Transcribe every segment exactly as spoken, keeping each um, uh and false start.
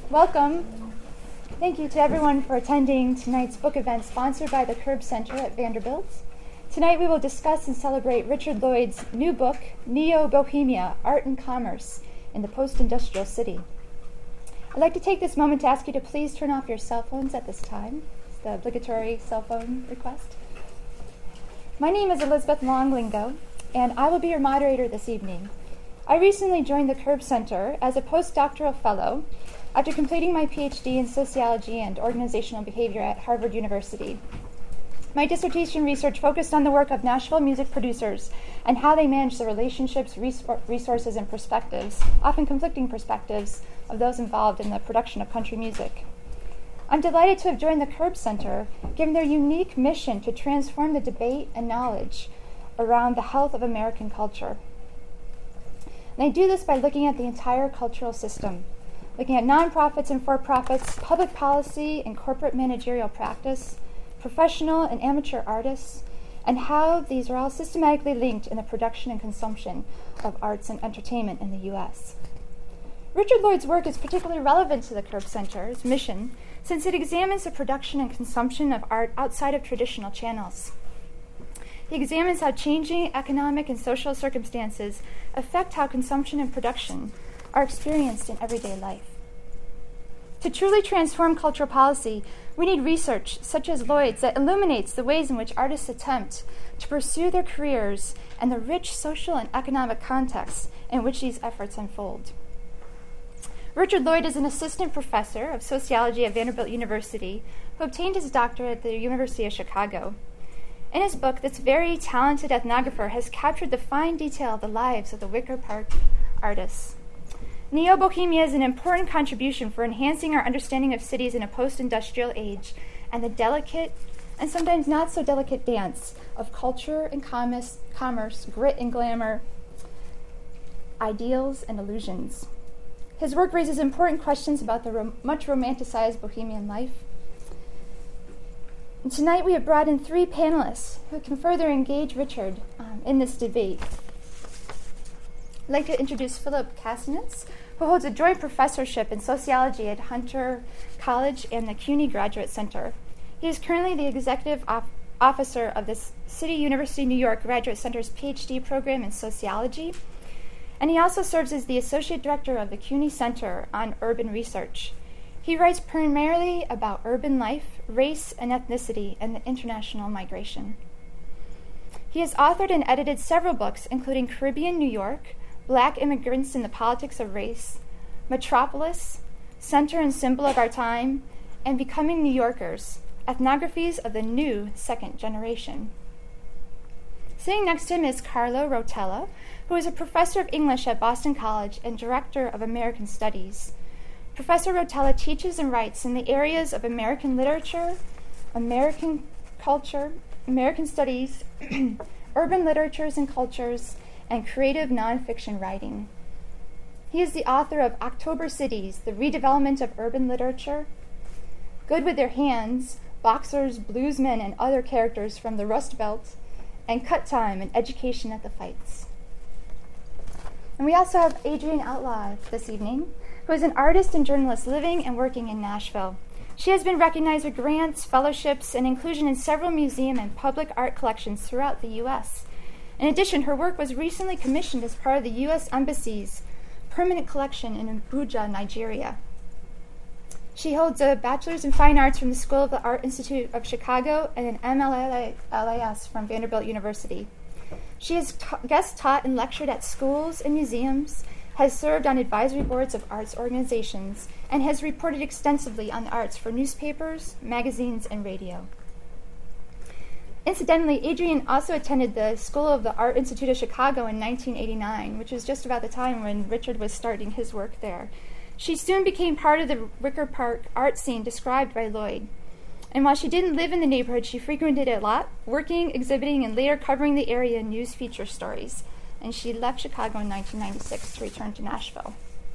Welcome. Thank you to everyone for attending tonight's book event sponsored by the Curb Center at Vanderbilt. Tonight we will discuss and celebrate Richard Lloyd's new book, Neo-Bohemia, Art and Commerce in the Post-Industrial City. I'd like to take this moment to ask you to please turn off your cell phones at this time. It's the obligatory cell phone request. My name is Elizabeth Longlingo, and I will be your moderator this evening. I recently joined the Curb Center as a postdoctoral fellow after completing my P H D in sociology and organizational behavior at Harvard University. My dissertation research focused on the work of Nashville music producers and how they manage the relationships, resources, and perspectives, often conflicting perspectives, of those involved in the production of country music. I'm delighted to have joined the Curb Center, given their unique mission to transform the debate and knowledge around the health of American culture. And I do this by looking at the entire cultural system, looking at nonprofits and for-profits, public policy and corporate managerial practice, professional and amateur artists, and how these are all systematically linked in the production and consumption of arts and entertainment in the U S. Richard Lloyd's work is particularly relevant to the Curb Center's mission, since it examines the production and consumption of art outside of traditional channels. He examines how changing economic and social circumstances affect how consumption and production are experienced in everyday life. To truly transform cultural policy, we need research such as Lloyd's that illuminates the ways in which artists attempt to pursue their careers and the rich social and economic contexts in which these efforts unfold. Richard Lloyd is an assistant professor of sociology at Vanderbilt University who obtained his doctorate at the University of Chicago. In his book, this very talented ethnographer has captured the fine detail of the lives of the Wicker Park artists. Neo-Bohemia is an important contribution for enhancing our understanding of cities in a post-industrial age and the delicate and sometimes not so delicate dance of culture and commerce, commerce, grit and glamour, ideals and illusions. His work raises important questions about the rom- much romanticized Bohemian life. And tonight we have brought in three panelists who can further engage Richard um, in this debate. I'd like to introduce Philip Kassenitz, who holds a joint professorship in sociology at Hunter College and the CUNY Graduate Center. He is currently the executive op- officer of the City University New York Graduate Center's P H D program in sociology, and he also serves as the associate director of the CUNY Center on Urban Research. He writes primarily about urban life, race and ethnicity, and the international migration. He has authored and edited several books, including Caribbean New York, Black Immigrants in the Politics of Race, Metropolis, Center and Symbol of Our Time, and Becoming New Yorkers, Ethnographies of the New Second Generation. Sitting next to him is Carlo Rotella, who is a professor of English at Boston College and director of American Studies. Professor Rotella teaches and writes in the areas of American literature, American culture, American studies, urban literatures and cultures, and creative nonfiction writing. He is the author of October Cities, The Redevelopment of Urban Literature, Good with Their Hands, Boxers, Bluesmen, and Other Characters from the Rust Belt, and Cut Time, An Education at the Fights. And we also have Adrienne Outlaw this evening, who is an artist and journalist living and working in Nashville. She has been recognized with grants, fellowships, and inclusion in several museum and public art collections throughout the U S. In addition, her work was recently commissioned as part of the U S Embassy's permanent collection in Abuja, Nigeria. She holds a bachelor's in fine arts from the School of the Art Institute of Chicago and an M L A S from Vanderbilt University. She has ta- guest taught and lectured at schools and museums, has served on advisory boards of arts organizations, and has reported extensively on the arts for newspapers, magazines, and radio. Incidentally, Adrienne also attended the School of the Art Institute of Chicago in nineteen eighty-nine, which was just about the time when Richard was starting his work there. She soon became part of the Wicker Park art scene described by Lloyd. And while she didn't live in the neighborhood, she frequented it a lot, working, exhibiting, and later covering the area in news feature stories. And she left Chicago in nineteen ninety-six to return to Nashville.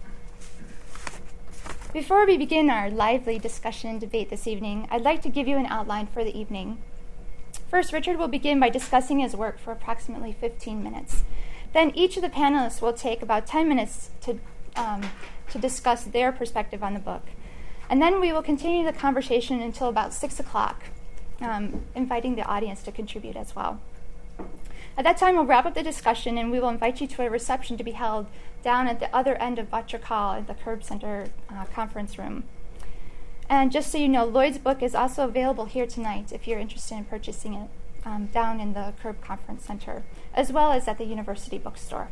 Before we begin our lively discussion and debate this evening, I'd like to give you an outline for the evening. First, Richard will begin by discussing his work for approximately fifteen minutes. Then each of the panelists will take about ten minutes to, um, to discuss their perspective on the book. And then we will continue the conversation until about six o'clock, um, inviting the audience to contribute as well. At that time, we'll wrap up the discussion, and we will invite you to a reception to be held down at the other end of Buttrick Hall at the Curb Center uh, conference room. And just so you know, Lloyd's book is also available here tonight if you're interested in purchasing it um, down in the Curb Conference Center, as well as at the University Bookstore.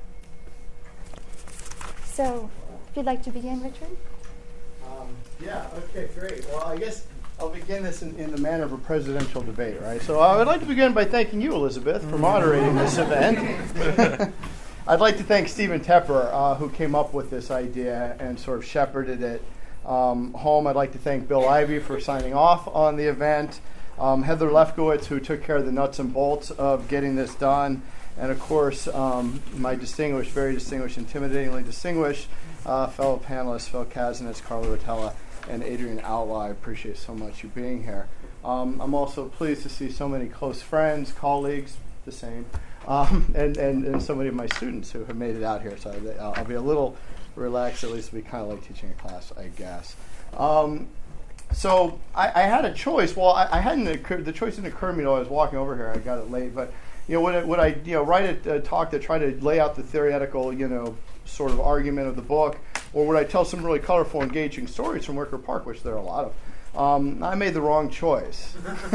So, if you'd like to begin, Richard? Um, yeah, okay, great. Well, I guess I'll begin this in, in the manner of a presidential debate, right? So I would like to begin by thanking you, Elizabeth, for moderating this event. I'd like to thank Stephen Tepper, uh, who came up with this idea and sort of shepherded it um, home. I'd like to thank Bill Ivey for signing off on the event, um, Heather Lefkowitz, who took care of the nuts and bolts of getting this done, and of course, um, my distinguished, very distinguished, intimidatingly distinguished uh, fellow panelists, Phil Kazinitz, Carla Rotella, and Adrian Outlaw. I appreciate so much you being here. Um, I'm also pleased to see so many close friends, colleagues, the same, um, and, and, and so many of my students who have made it out here. So I'll, I'll be a little relaxed, at least it'll be kind of like teaching a class, I guess. Um, so I, I had a choice. Well, I, I hadn't occurred, the choice didn't occur to me while I was walking over here. I got it late, but you know, would I, would I you know, write a, a talk that tried to lay out the theoretical, you know, sort of argument of the book, or would I tell some really colorful, engaging stories from Wicker Park, which there are a lot of? Um, I made the wrong choice.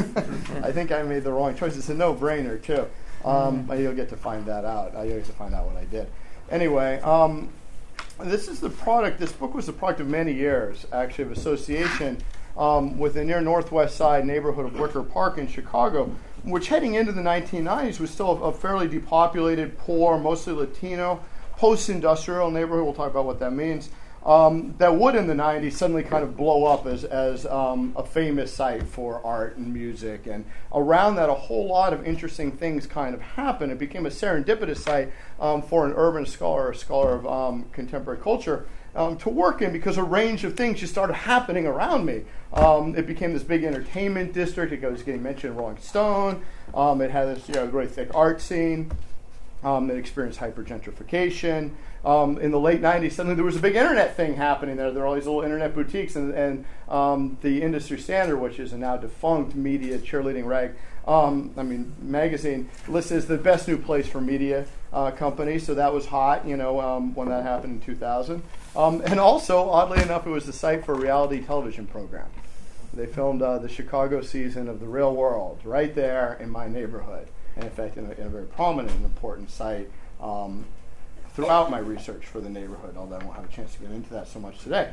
I think I made the wrong choice. It's a no-brainer, too. Um, you'll get to find that out. You'll get to find out what I did. Anyway, um, this is the product, this book was the product of many years, actually, of association um, with the near northwest side neighborhood of Wicker Park in Chicago, which heading into the nineteen nineties was still a, a fairly depopulated, poor, mostly Latino, post-industrial neighborhood. We'll talk about what that means. Um, that would in the nineties suddenly kind of blow up as, as um, a famous site for art and music. And around that, a whole lot of interesting things kind of happened. It became a serendipitous site um, for an urban scholar, a scholar of um, contemporary culture, um, to work in, because a range of things just started happening around me. Um, it became this big entertainment district. It was getting mentioned in Rolling Stone. Um, it had this you know, really thick art scene. Um, it experienced hypergentrification. Um, in the late nineties, suddenly there was a big internet thing happening there. There were all these little internet boutiques, and, and um, the Industry Standard, which is a now defunct media cheerleading rag, um, I mean, magazine, listed as the best new place for media uh, companies. So that was hot, you know, um, when that happened in two thousand. Um, and also, oddly enough, it was the site for a reality television program. They filmed uh, the Chicago season of The Real World right there in my neighborhood. And in fact, in a, in a very prominent and important site um, throughout my research for the neighborhood, although I won't have a chance to get into that so much today.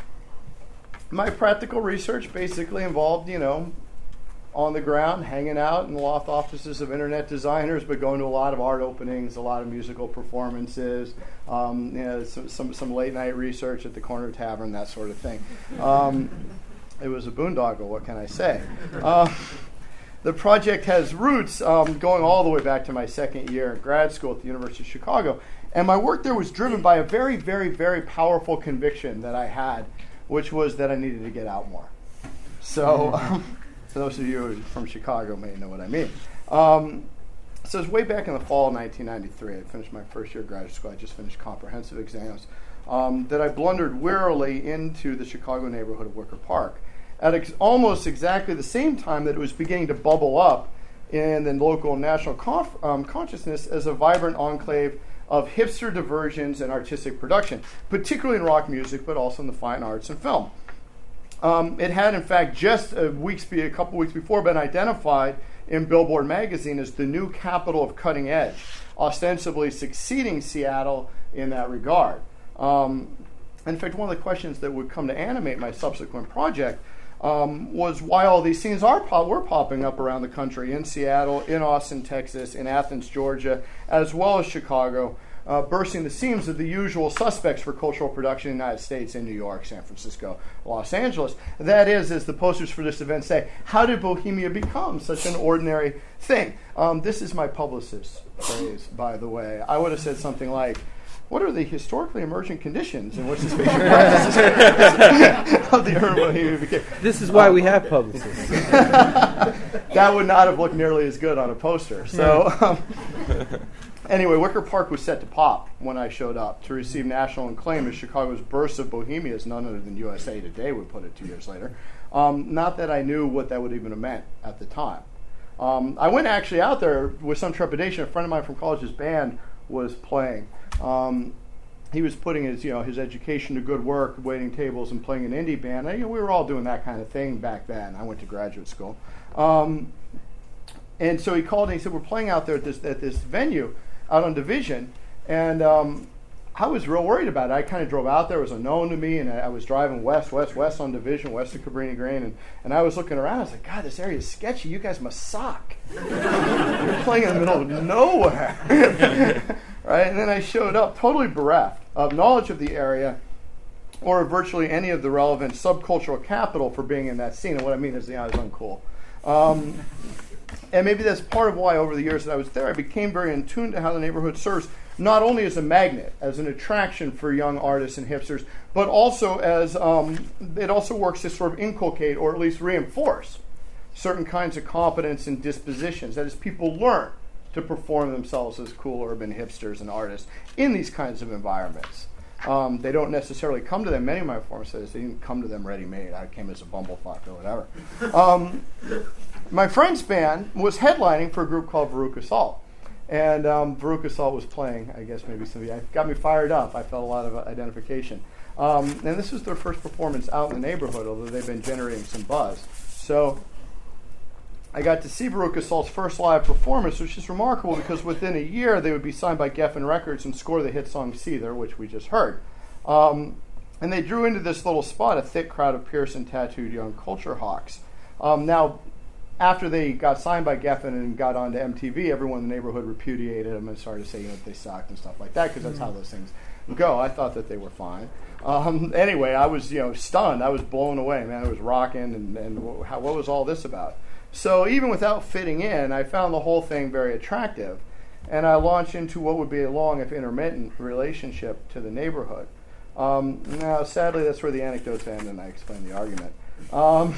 My practical research basically involved, you know, on the ground, hanging out in the loft offices of internet designers, but going to a lot of art openings, a lot of musical performances, um, you know, some, some, some late night research at the corner tavern, that sort of thing. Um, it was a boondoggle, what can I say? Uh, The project has roots um, going all the way back to my second year in grad school at the University of Chicago. And my work there was driven by a very, very, very powerful conviction that I had, which was that I needed to get out more. So, um, for those of you from Chicago may know what I mean. Um, so it was way back in the fall of nineteen ninety-three. I finished my first year of graduate school. I just finished comprehensive exams. Um, that I blundered wearily into the Chicago neighborhood of Wicker Park at ex- almost exactly the same time that it was beginning to bubble up in the local and national conf- um, consciousness as a vibrant enclave of hipster diversions and artistic production, particularly in rock music, but also in the fine arts and film. Um, it had, in fact, just a, weeks be- a couple weeks before been identified in Billboard magazine as the new capital of cutting edge, ostensibly succeeding Seattle in that regard. Um, in fact, one of the questions that would come to animate my subsequent project Um, was why all these scenes are pop- were popping up around the country, in Seattle, in Austin, Texas, in Athens, Georgia, as well as Chicago, uh, bursting the seams of the usual suspects for cultural production in the United States, in New York, San Francisco, Los Angeles. That is, as the posters for this event say, how did Bohemia become such an ordinary thing? Um, this is my publicist's phrase, by the way. I would have said something like, what are the historically emergent conditions in which the spatial practices of the urban Bohemia became? This is why um, we have publicists. That would not have looked nearly as good on a poster. So, um, Anyway, Wicker Park was set to pop when I showed up to receive national acclaim as Chicago's burst of bohemia, as none other than U S A Today would put it two years later. Um, not that I knew what that would even have meant at the time. Um, I went actually out there with some trepidation. A friend of mine from college's band was playing. Um, he was putting his, you know, his education to good work, waiting tables and playing an indie band. And, you know, we were all doing that kind of thing back then. I went to graduate school. Um, and so he called and he said, we're playing out there at this, at this venue out on Division. And um, I was real worried about it. I kind of drove out there. It was unknown to me. And I, I was driving west, west, west on Division, west of Cabrini Green. And, and I was looking around. I was like, God, this area is sketchy. You guys must suck. You're playing in the middle of nowhere. Right? And then I showed up totally bereft of knowledge of the area or virtually any of the relevant subcultural capital for being in that scene. And what I mean is, you know, I was uncool. Um, and maybe that's part of why over the years that I was there, I became very in tune to how the neighborhood serves not only as a magnet, as an attraction for young artists and hipsters, but also as um, it also works to sort of inculcate or at least reinforce certain kinds of competence and dispositions. That is, people learn to perform themselves as cool urban hipsters and artists in these kinds of environments. Um, they don't necessarily come to them. Many of my performances, they didn't come to them ready-made. I came as a bumblefuck or whatever. Um, my friend's band was headlining for a group called Veruca Salt. And um, Veruca Salt was playing, I guess maybe some of you. It got me fired up. I felt a lot of uh, identification. Um, and this was their first performance out in the neighborhood, although they've been generating some buzz. So I got to see Veruca Salt's first live performance, which is remarkable because within a year they would be signed by Geffen Records and score the hit song Seether, which we just heard. Um, and they drew into this little spot a thick crowd of pierced and tattooed young culture hawks. Um, now, after they got signed by Geffen and got onto M T V, everyone in the neighborhood repudiated them and started saying that they sucked and stuff like that, because that's how those things go. I thought that they were fine. Um, anyway, I was, you know, stunned. I was blown away, man. I was rocking, and, and how, what was all this about? So even without fitting in, I found the whole thing very attractive, and I launched into what would be a long, if intermittent, relationship to the neighborhood. Um, now, sadly, that's where the anecdotes end, and I explain the argument. Um,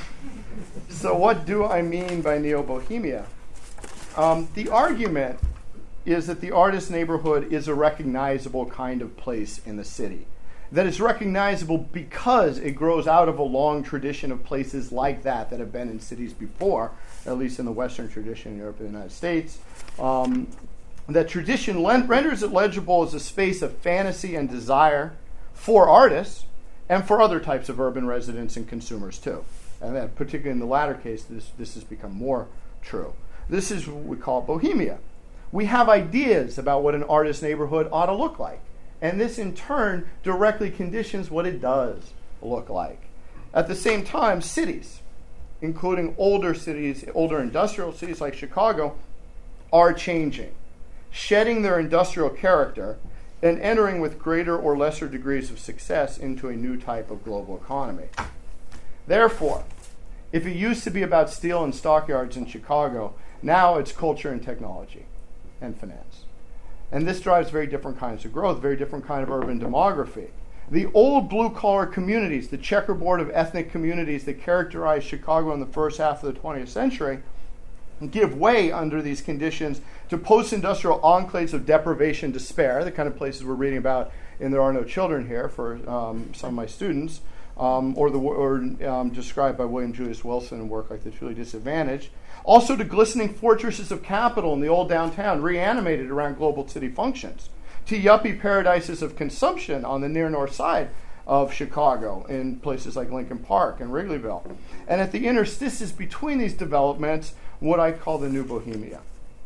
so what do I mean by neo-bohemia? Um, the argument is that the artist neighborhood is a recognizable kind of place in the city. That it's recognizable because it grows out of a long tradition of places like that that have been in cities before, at least in the Western tradition in Europe and the United States. Um, that tradition len- renders it legible as a space of fantasy and desire for artists and for other types of urban residents and consumers too. And that, particularly in the latter case, this, this has become more true. This is what we call bohemia. We have ideas about what an artist neighborhood ought to look like. And this, in turn, directly conditions what it does look like. At the same time, cities, including older cities, older industrial cities like Chicago, are changing, shedding their industrial character and entering with greater or lesser degrees of success into a new type of global economy. Therefore, if it used to be about steel and stockyards in Chicago, now it's culture and technology and finance. And this drives very different kinds of growth, very different kind of urban demography. The old blue-collar communities, the checkerboard of ethnic communities that characterized Chicago in the first half of the twentieth century, give way under these conditions to post-industrial enclaves of deprivation, despair, the kind of places we're reading about in There Are No Children Here for um, some of my students, um, or, the, or um, described by William Julius Wilson in work like The Truly Disadvantaged. Also to glistening fortresses of capital in the old downtown, reanimated around global city functions. To yuppie paradises of consumption on the near north side of Chicago in places like Lincoln Park and Wrigleyville. And at the interstices between these developments, what I call the new bohemia.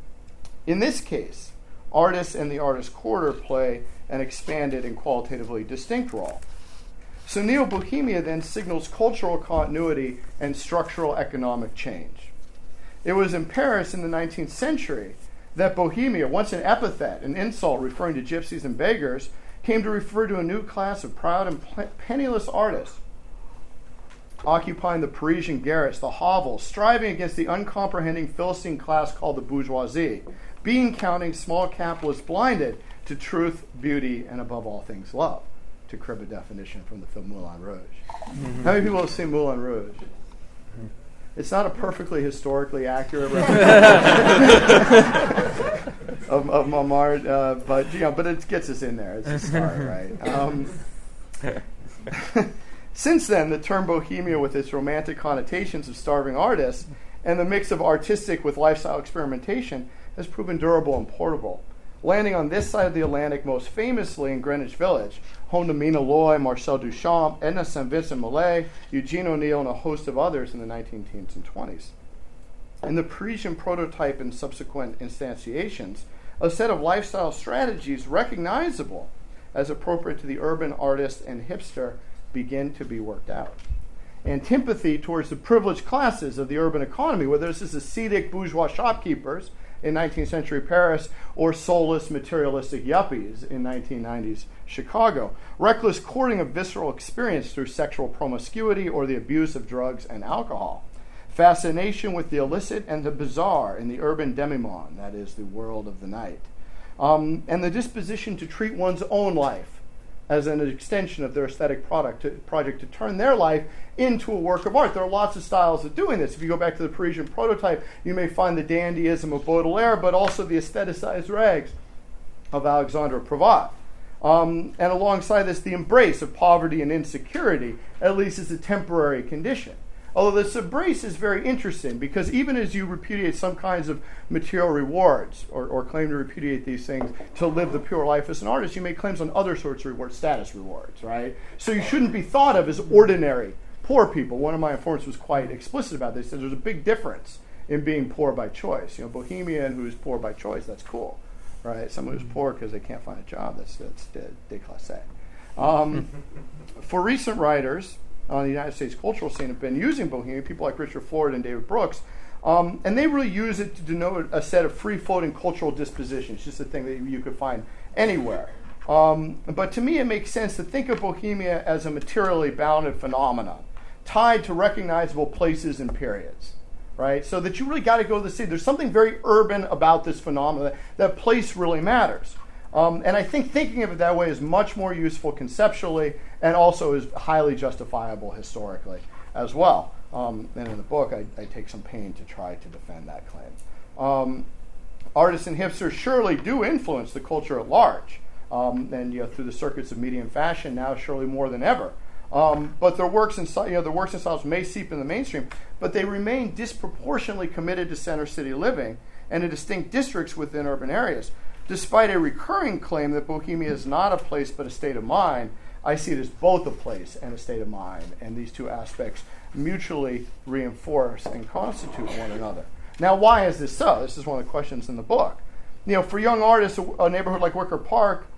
In this case, artists and the artist quarter play an expanded and qualitatively distinct role. So neo-bohemia then signals cultural continuity and structural economic change. It was in Paris in the nineteenth century that bohemia, once an epithet, an insult referring to gypsies and beggars, came to refer to a new class of proud and penniless artists occupying the Parisian garrets, the hovels, striving against the uncomprehending Philistine class called the bourgeoisie, bean-counting small capitalists blinded to truth, beauty, and above all things love, to crib a definition from the film Moulin Rouge. Mm-hmm. How many people have seen Moulin Rouge? It's not a perfectly historically accurate representation. of, of Montmartre, uh, but you know, but it gets us in there. It's a start, right? Um, since then, the term bohemia, with its romantic connotations of starving artists and the mix of artistic with lifestyle experimentation, has proven durable and portable. Landing on this side of the Atlantic most famously in Greenwich Village, home to Mina Loy, Marcel Duchamp, Edna Saint Vincent Millay, Eugene O'Neill, and a host of others in the nineteen teens and twenties. In the Parisian prototype and subsequent instantiations, a set of lifestyle strategies recognizable as appropriate to the urban artist and hipster begin to be worked out. Antipathy towards the privileged classes of the urban economy, whether this is ascetic bourgeois shopkeepers in nineteenth century Paris or soulless materialistic yuppies in nineteen nineties Chicago, reckless courting of visceral experience through sexual promiscuity or the abuse of drugs and alcohol, fascination with the illicit and the bizarre in the urban demi-monde, that is, the world of the night, um, and the disposition to treat one's own life as an extension of their aesthetic product to, project to turn their life into a work of art. There are lots of styles of doing this. If you go back to the Parisian prototype, you may find the dandyism of Baudelaire, but also the aestheticized rags of Alexandre Prévost. Um, and alongside this, the embrace of poverty and insecurity, at least as a temporary condition. Although this embrace is very interesting, because even as you repudiate some kinds of material rewards or, or claim to repudiate these things to live the pure life as an artist, you make claims on other sorts of rewards, status rewards, right? So you shouldn't be thought of as ordinary poor people. One of my informants was quite explicit about this. He said there's a big difference in being poor by choice. You know, Bohemian who's poor by choice, that's cool, right? Someone who's poor because they can't find a job, that's, that's déclassé. Um, for recent writers on the United States cultural scene have been using bohemia, people like Richard Floyd and David Brooks, um, and they really use it to denote a set of free-floating cultural dispositions, just a thing that you could find anywhere. Um, but to me, it makes sense to think of bohemia as a materially bounded phenomenon, tied to recognizable places and periods, right? So that you really got to go to the city. There's something very urban about this phenomenon. That, that place really matters. Um, and I think thinking of it that way is much more useful conceptually and also is highly justifiable historically as well. Um, and in the book, I, I take some pain to try to defend that claim. Um, artists and hipsters surely do influence the culture at large. Um, and you know, through the circuits of media and fashion now, surely more than ever. Um, but their works and you know, their works and styles may seep in the mainstream, but they remain disproportionately committed to center city living and to distinct districts within urban areas. Despite a recurring claim that bohemia is not a place but a state of mind, I see it as both a place and a state of mind, and these two aspects mutually reinforce and constitute one another. Now, why is this so? This is one of the questions in the book. You know, for young artists, a, a neighborhood like Wicker Park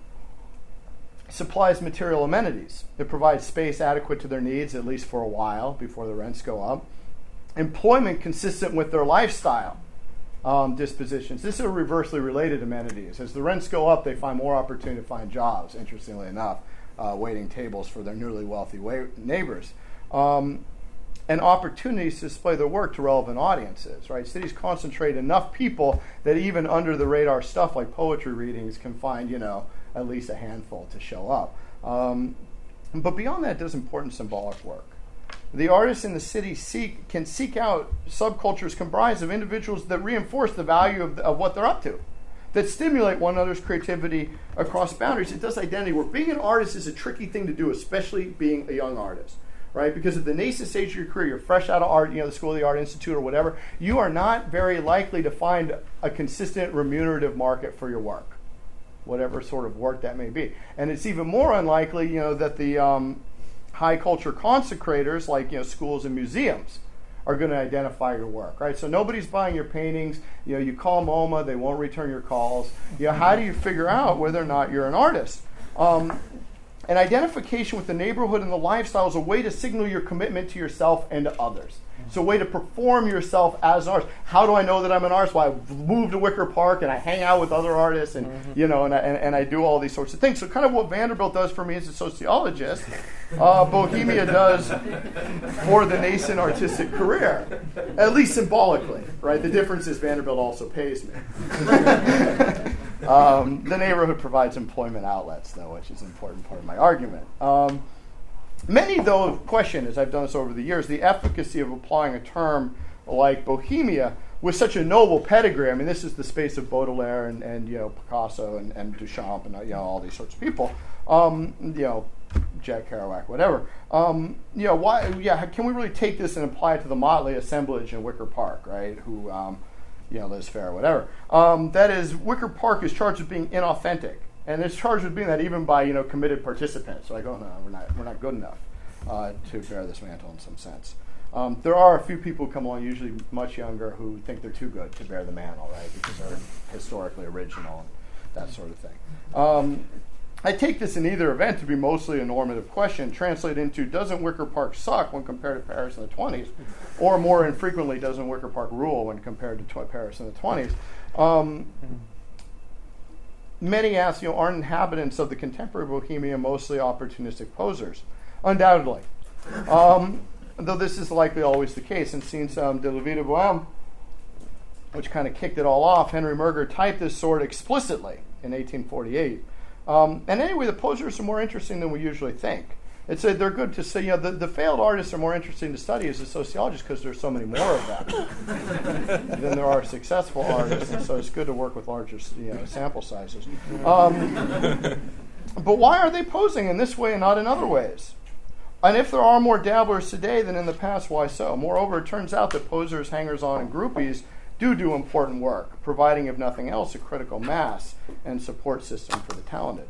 supplies material amenities. It provides space adequate to their needs, at least for a while, before the rents go up. Employment consistent with their lifestyle. Um, dispositions. This is a reversely related amenities. As the rents go up, they find more opportunity to find jobs, interestingly enough, uh, waiting tables for their newly wealthy wa- neighbors. Um, and opportunities to display their work to relevant audiences, right? Cities concentrate enough people that even under the radar stuff like poetry readings can find, you know, at least a handful to show up. Um, but beyond that, it does important symbolic work. The artists in the city seek, can seek out subcultures comprised of individuals that reinforce the value of, the, of what they're up to, that stimulate one another's creativity across boundaries. It does identity work. Being an artist is a tricky thing to do, especially being a young artist, right? Because at the nascent stage of your career, you're fresh out of art, you know, the School of the Art Institute or whatever, you are not very likely to find a consistent remunerative market for your work, whatever sort of work that may be. And it's even more unlikely, you know, that the um, high culture consecrators, like, you know, schools and museums, are going to identify your work, right? So nobody's buying your paintings. You know, you call MoMA, they won't return your calls. You know, how do you figure out whether or not you're an artist? Um, and identification with the neighborhood and the lifestyle is a way to signal your commitment to yourself and to others. It's a way to perform yourself as an artist. How do I know that I'm an artist? Well, I moved to Wicker Park and I hang out with other artists and, mm-hmm. you know, and I, and, and I do all these sorts of things. So kind of what Vanderbilt does for me as a sociologist, uh, Bohemia does for the nascent artistic career, at least symbolically, right? The difference is Vanderbilt also pays me. um, the neighborhood provides employment outlets, though, which is an important part of my argument. Um, Many, though, question, as I've done this over the years, the efficacy of applying a term like bohemia with such a noble pedigree. I mean, this is the space of Baudelaire and, and you know, Picasso and, and Duchamp and you know, all these sorts of people. Um, you know, Jack Kerouac, whatever. Um, you know, why? Yeah, can we really take this and apply it to the motley assemblage in Wicker Park, right? Who, um, you know, Liz Fair, whatever. Um, that is, Wicker Park is charged with being inauthentic, and it's charged with being that even by you know committed participants. Like, oh no, we're not, we're not good enough uh, to bear this mantle in some sense. Um, there are a few people who come along, usually much younger, who think they're too good to bear the mantle, right? Because they're historically original and that sort of thing. Um, I take this in either event to be mostly a normative question, translate into, doesn't Wicker Park suck when compared to Paris in the twenties? Or more infrequently, doesn't Wicker Park rule when compared to tw- Paris in the twenties? Um, many ask, you know, are inhabitants of the contemporary Bohemia mostly opportunistic posers? Undoubtedly. Um, though this is likely always the case. And since um, De la Vie de Bohème, which kind of kicked it all off, Henry Murger typed this sort explicitly in eighteen forty-eight. Um, and anyway, the posers are more interesting than we usually think. It's a, they're good to see. You know, the, the failed artists are more interesting to study as a sociologist because there's so many more of them than there are successful artists. And so it's good to work with larger, you know, sample sizes. Um, but why are they posing in this way and not in other ways? And if there are more dabblers today than in the past, why so? Moreover, it turns out that posers, hangers-on, and groupies do do important work, providing, if nothing else, a critical mass and support system for the talented.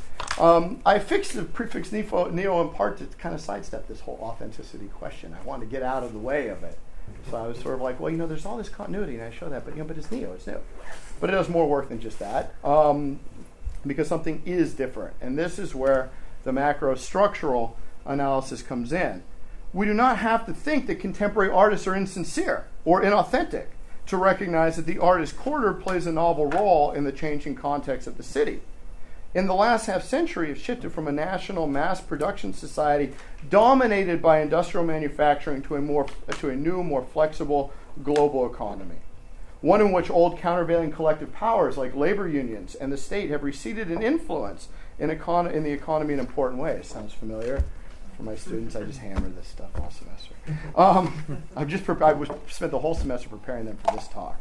Um, I fixed the prefix neo, neo in part to kind of sidestep this whole authenticity question. I wanted to get out of the way of it. So I was sort of like, well, you know, there's all this continuity, and I show that, but you know, but it's neo, it's new. But it does more work than just that, um, because something is different. And this is where the macro structural analysis comes in. We do not have to think that contemporary artists are insincere or inauthentic to recognize that the artist quarter plays a novel role in the changing context of the city. In the last half century, it shifted from a national mass production society dominated by industrial manufacturing to a more to a new, more flexible global economy, one in which old countervailing collective powers like labor unions and the state have receded in influence in, econ- in the economy in important ways. Sounds familiar? For my students, I just hammer this stuff all semester. Um, I've just pre- I was, spent the whole semester preparing them for this talk.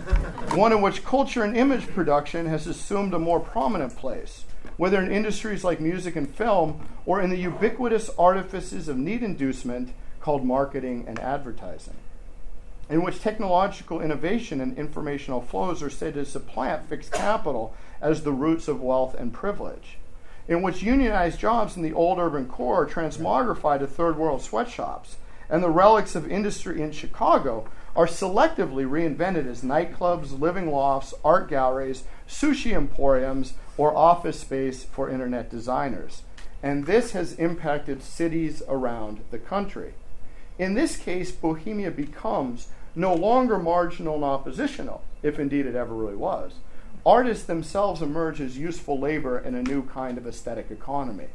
One in which culture and image production has assumed a more prominent place, whether in industries like music and film or in the ubiquitous artifices of need inducement called marketing and advertising, in which technological innovation and informational flows are said to supplant fixed capital as the roots of wealth and privilege, in which unionized jobs in the old urban core are transmogrified to third world sweatshops, and the relics of industry in Chicago are selectively reinvented as nightclubs, living lofts, art galleries, sushi emporiums, or office space for internet designers. And this has impacted cities around the country. In this case, Bohemia becomes no longer marginal and oppositional, if indeed it ever really was. Artists themselves emerge as useful labor in a new kind of aesthetic economy.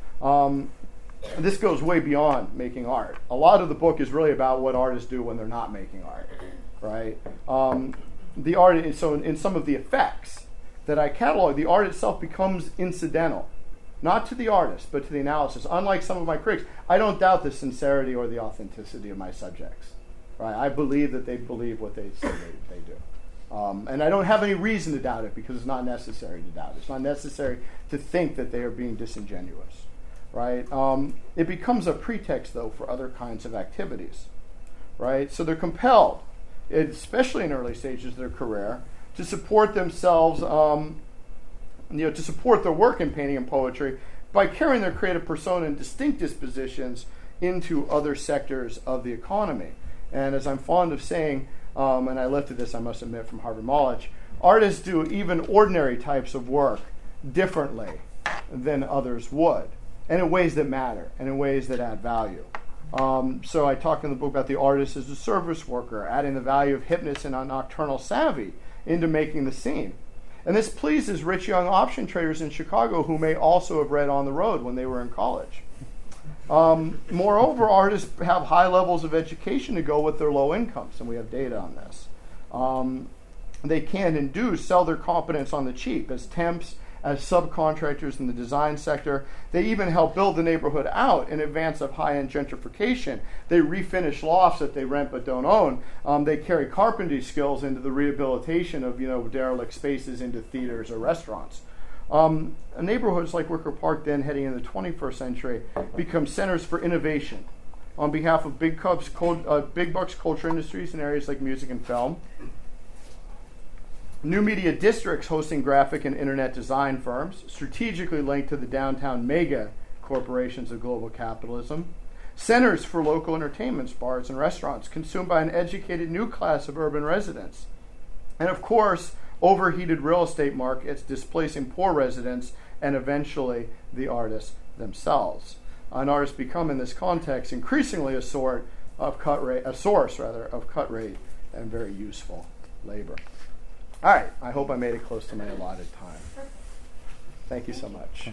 Um, this goes way beyond making art. A lot of the book is really about what artists do when they're not making art, right? Um, the art, so in, in some of the effects that I catalog, the art itself becomes incidental, not to the artist, but to the analysis. Unlike some of my critics, I don't doubt the sincerity or the authenticity of my subjects, right? I believe that they believe what they say they, they do. Um, and I don't have any reason to doubt it because it's not necessary to doubt it. It's not necessary to think that they are being disingenuous, right? Um, it becomes a pretext, though, for other kinds of activities, right? So they're compelled, especially in early stages of their career, to support themselves, um, you know, to support their work in painting and poetry by carrying their creative persona and distinct dispositions into other sectors of the economy. And as I'm fond of saying, Um, and I lifted this, I must admit, from Harvard Knowledge, artists do even ordinary types of work differently than others would, and in ways that matter, and in ways that add value. Um, so I talk in the book about the artist as a service worker, adding the value of hypnosis and a nocturnal savvy into making the scene. And this pleases rich young option traders in Chicago who may also have read On the Road when they were in college. Um, moreover, artists have high levels of education to go with their low incomes, and we have data on this. Um, they can and do sell their competence on the cheap as temps as subcontractors in the design sector. They even help build the neighborhood out in advance of high-end gentrification. They refinish lofts that they rent but don't own. Um, they carry carpentry skills into the rehabilitation of, you know, derelict spaces into theaters or restaurants. Um, neighborhoods like Wicker Park, then heading into the twenty-first century, become centers for innovation on behalf of big, Cubs, cult, uh, big bucks culture industries in areas like music and film. New media districts hosting graphic and internet design firms, strategically linked to the downtown mega corporations of global capitalism. Centers for local entertainments, bars, and restaurants consumed by an educated new class of urban residents. And of course, overheated real estate markets displacing poor residents and eventually the artists themselves. And artists become, in this context, increasingly a sort of cut rate, a source rather of cut rate and very useful labor. All right, I hope I made it close to my allotted time. Thank you so much.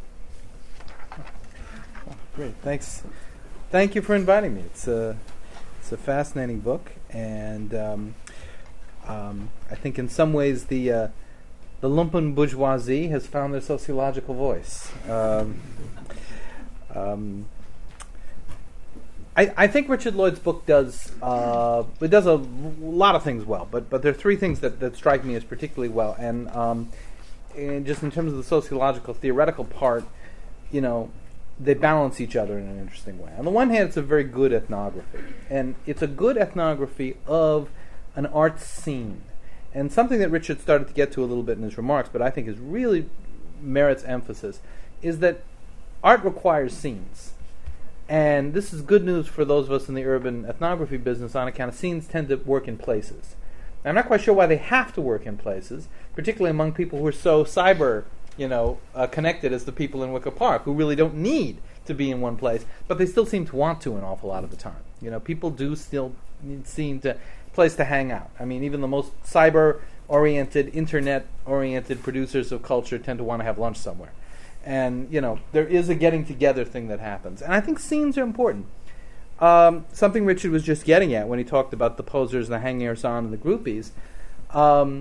Oh, great, thanks. Thank you for inviting me. It's a it's a fascinating book, and um, um, I think in some ways the uh, the lumpen bourgeoisie has found their sociological voice. Um, um, I, I think Richard Lloyd's book does uh, it does a l- lot of things well, but but there are three things that, that strike me as particularly well, and, um, and just in terms of the sociological theoretical part, you know, they balance each other in an interesting way. On the one hand, it's a very good ethnography, and it's a good ethnography of an art scene, and something that Richard started to get to a little bit in his remarks, but I think is really merits emphasis, is that art requires scenes. And this is good news for those of us in the urban ethnography business on account of scenes tend to work in places. I'm not quite sure why they have to work in places, particularly among people who are so cyber, you know, uh, connected as the people in Wicker Park, who really don't need to be in one place, but they still seem to want to an awful lot of the time. You know, people do still seem to place to hang out. I mean, even the most cyber-oriented, internet-oriented producers of culture tend to want to have lunch somewhere. And, you know, there is a getting together thing that happens. And I think scenes are important. Um, something Richard was just getting at when he talked about the posers, the hangers-on, and the groupies. Um,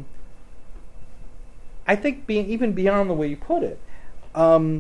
I think being, even beyond the way you put it, um,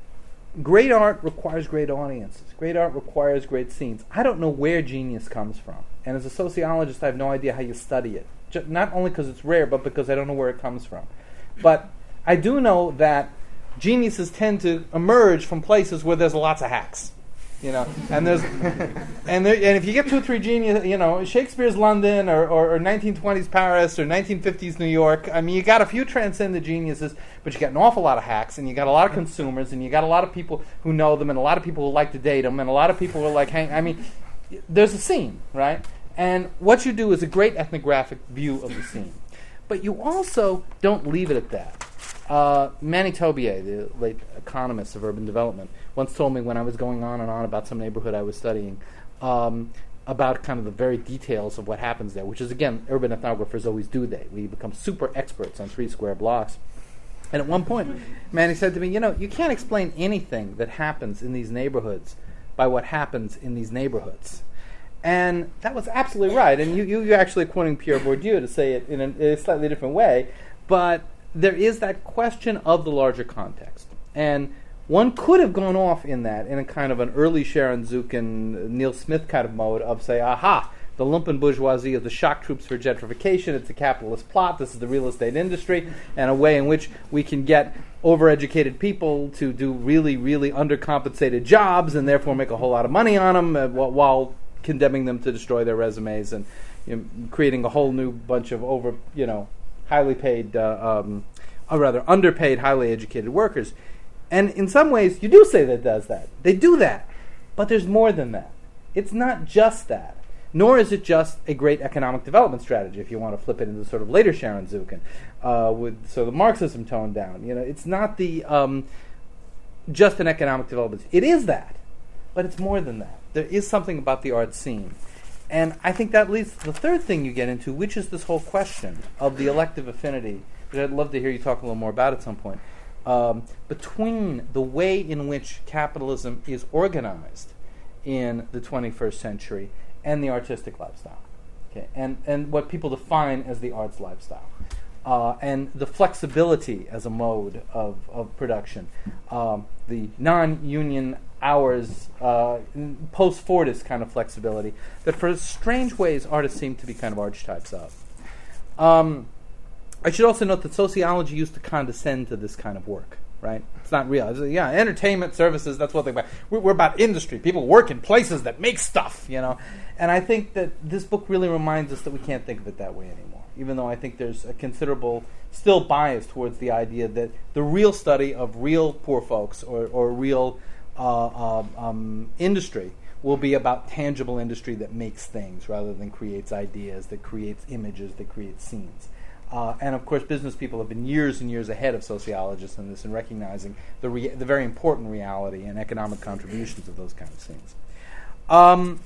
great art requires great audiences. Great art requires great scenes. I don't know where genius comes from. And as a sociologist, I have no idea how you study it. Just not only because it's rare, but because I don't know where it comes from. But I do know that geniuses tend to emerge from places where there's lots of hacks, you know, and there's and there, and if you get two or three genius, you know, Shakespeare's London or, or, or nineteen twenties Paris or nineteen fifties New York. I mean, you got a few transcendent geniuses, but you got an awful lot of hacks, and you got a lot of consumers, and you got a lot of people who know them, and a lot of people who like to date them, and a lot of people who are like, hang. I mean, there's a scene, right? And what you do is a great ethnographic view of the scene, but you also don't leave it at that. Uh, Manny Tobier, the late economist of urban development, once told me when I was going on and on about some neighborhood I was studying, um, about kind of the very details of what happens there, which is, again, urban ethnographers always do. They we become super experts on three square blocks. And at one point, Manny said to me, you know, you can't explain anything that happens in these neighborhoods by what happens in these neighborhoods. And that was absolutely right. And you, you, you're actually quoting Pierre Bourdieu to say it in a, in a slightly different way. But there is that question of the larger context. And one could have gone off in that, in a kind of an early Sharon Zukin, Neil Smith kind of mode of, say, aha, the lumpen bourgeoisie is the shock troops for gentrification, it's a capitalist plot, this is the real estate industry, and a way in which we can get overeducated people to do really, really undercompensated jobs and therefore make a whole lot of money on them uh, while, while condemning them to destroy their resumes and, you know, creating a whole new bunch of over, you know, highly paid, uh, um, or rather underpaid, highly educated workers. And in some ways, you do say that it does that. They do that. But there's more than that. It's not just that. Nor is it just a great economic development strategy, if you want to flip it into sort of later Sharon Zukin, uh, with sort of Marxism toned down. You know, it's not the um, just an economic development. It is that, but it's more than that. There is something about the art scene. And I think that leads to the third thing you get into, which is this whole question of the elective affinity, which I'd love to hear you talk a little more about at some point, um, between the way in which capitalism is organized in the twenty-first century and the artistic lifestyle, okay, and, and what people define as the arts lifestyle. uh, and the flexibility as a mode of, of production, um, the non-union hours, uh, post-Fordist kind of flexibility, that for strange ways artists seem to be kind of archetypes of. Um, I should also note that sociology used to condescend to this kind of work, right? It's not real. It's, yeah, entertainment services, that's what they're about. We're, we're about industry. People work in places that make stuff, you know. And I think that this book really reminds us that we can't think of it that way anymore, even though I think there's a considerable still bias towards the idea that the real study of real poor folks or, or real uh, uh, um, industry will be about tangible industry that makes things rather than creates ideas, that creates images, that creates scenes. Uh, and of course, business people have been years and years ahead of sociologists in this, in recognizing the rea- the very important reality and economic contributions of those kind of scenes. Um,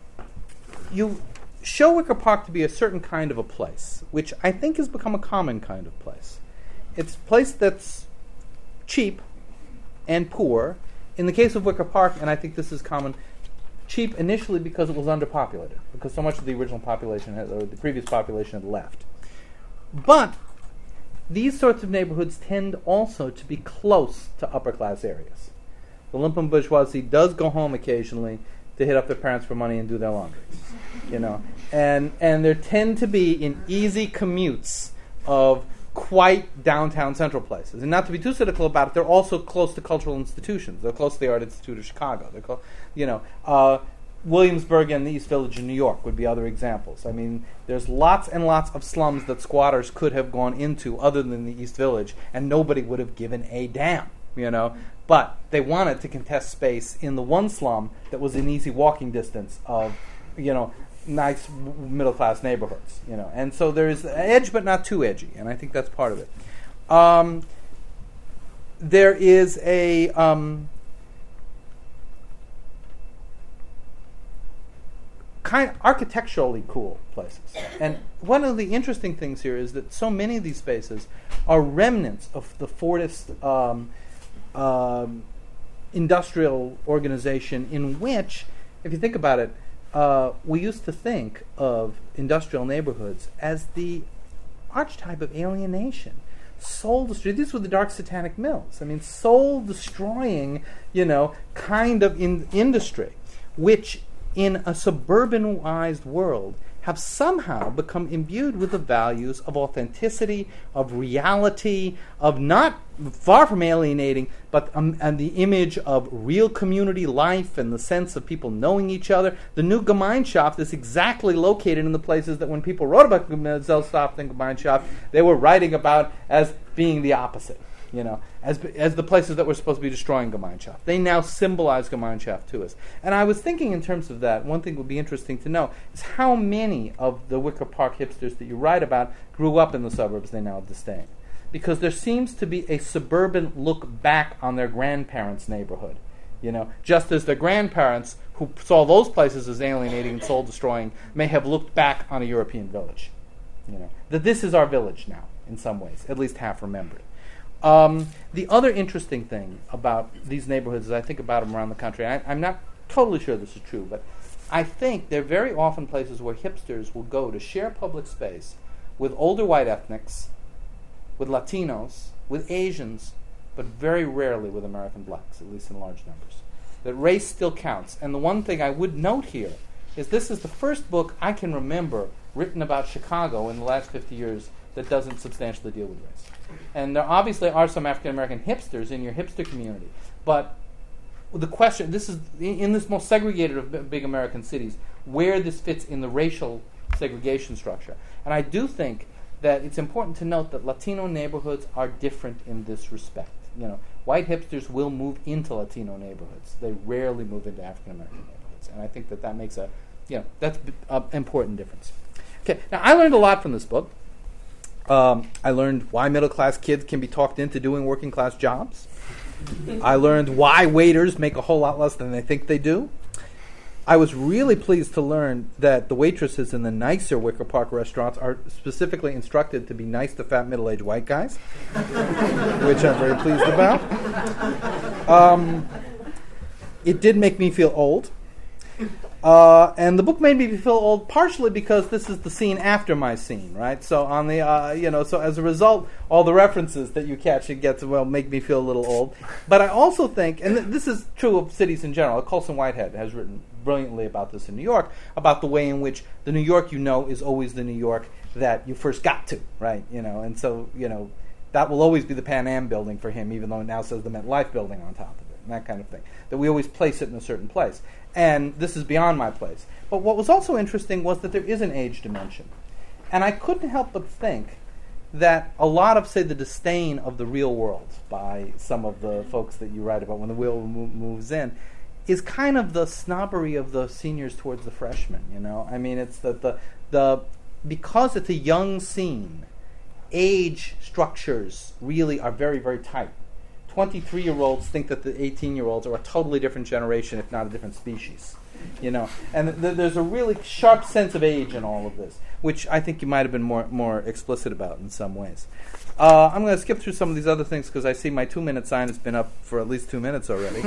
you show Wicker Park to be a certain kind of a place, which I think has become a common kind of place. It's a place that's cheap and poor. In the case of Wicker Park, and I think this is common, cheap initially because it was underpopulated, because so much of the original population, had, or the previous population, had left. But these sorts of neighborhoods tend also to be close to upper-class areas. The lumpen bourgeoisie does go home occasionally to hit up their parents for money and do their laundry, you know, and and there tend to be in easy commutes of quite downtown central places. And not to be too cynical about it, they're also close to cultural institutions. They're close to the Art Institute of Chicago. They're close, you know. Uh, Williamsburg and the East Village in New York would be other examples. I mean, there's lots and lots of slums that squatters could have gone into other than the East Village, and nobody would have given a damn, you know. But they wanted to contest space in the one slum that was in easy walking distance of, you know, nice w- middle-class neighborhoods, you know. And so there's edge, but not too edgy, and I think that's part of it. Um, there is a... Um, kind of architecturally cool places. And one of the interesting things here is that so many of these spaces are remnants of the Fordist um, um, industrial organization, in which, if you think about it, uh, we used to think of industrial neighborhoods as the archetype of alienation. Soul destroy. These were the dark satanic mills. I mean, soul destroying, you know, kind of in industry, which in a suburbanized world have somehow become imbued with the values of authenticity, of reality, of not far from alienating, but um, and the image of real community life and the sense of people knowing each other. The new Gemeinschaft is exactly located in the places that when people wrote about Gesellschaft and Gemeinschaft, they were writing about as being the opposite. You know, as as the places that were supposed to be destroying Gemeinschaft. They now symbolize Gemeinschaft to us. And I was thinking in terms of that, one thing would be interesting to know is how many of the Wicker Park hipsters that you write about grew up in the suburbs they now disdain. Because there seems to be a suburban look back on their grandparents' neighborhood. You know, just as their grandparents, who saw those places as alienating and soul-destroying, may have looked back on a European village. You know, that this is our village now, in some ways, at least half remembered. Um, the other interesting thing about these neighborhoods, as I think about them around the country, I, I'm not totally sure this is true, but I think they're very often places where hipsters will go to share public space with older white ethnics, with Latinos, with Asians, but very rarely with American blacks, at least in large numbers. That race still counts. And the one thing I would note here is this is the first book I can remember written about Chicago in the last fifty years that doesn't substantially deal with race. And there obviously are some African-American hipsters in your hipster community. But the question, this is in, in this most segregated of b- big American cities, where this fits in the racial segregation structure. And I do think that it's important to note that Latino neighborhoods are different in this respect. You know, white hipsters will move into Latino neighborhoods. They rarely move into African-American neighborhoods. And I think that that makes a, you know, that's an important difference. Okay, now I learned a lot from this book. Um, I learned why middle-class kids can be talked into doing working-class jobs. I learned why waiters make a whole lot less than they think they do. I was really pleased to learn that the waitresses in the nicer Wicker Park restaurants are specifically instructed to be nice to fat middle-aged white guys, which I'm very pleased about. Um, it did make me feel old. Uh, and the book made me feel old partially because this is the scene after my scene, right? So on the, uh, you know, so as a result, all the references that you catch and get to, well, make me feel a little old. But I also think, and th- this is true of cities in general, Colson Whitehead has written brilliantly about this in New York, about the way in which the New York you know is always the New York that you first got to, right? You know, and so, you know, that will always be the Pan Am building for him, even though it now says the MetLife building on top of it, and that kind of thing. That we always place it in a certain place. And this is beyond my place. But what was also interesting was that there is an age dimension. And I couldn't help but think that a lot of, say, the disdain of the real world by some of the folks that you write about when the wheel mo- moves in is kind of the snobbery of the seniors towards the freshmen, you know? I mean, it's that the, the, because it's a young scene, age structures really are very, very tight. twenty-three-year-olds think that the eighteen-year-olds are a totally different generation, if not a different species, you know. And th- there's a really sharp sense of age in all of this, which I think you might have been more more explicit about in some ways. Uh, I'm going to skip through some of these other things because I see my two-minute sign has been up for at least two minutes already.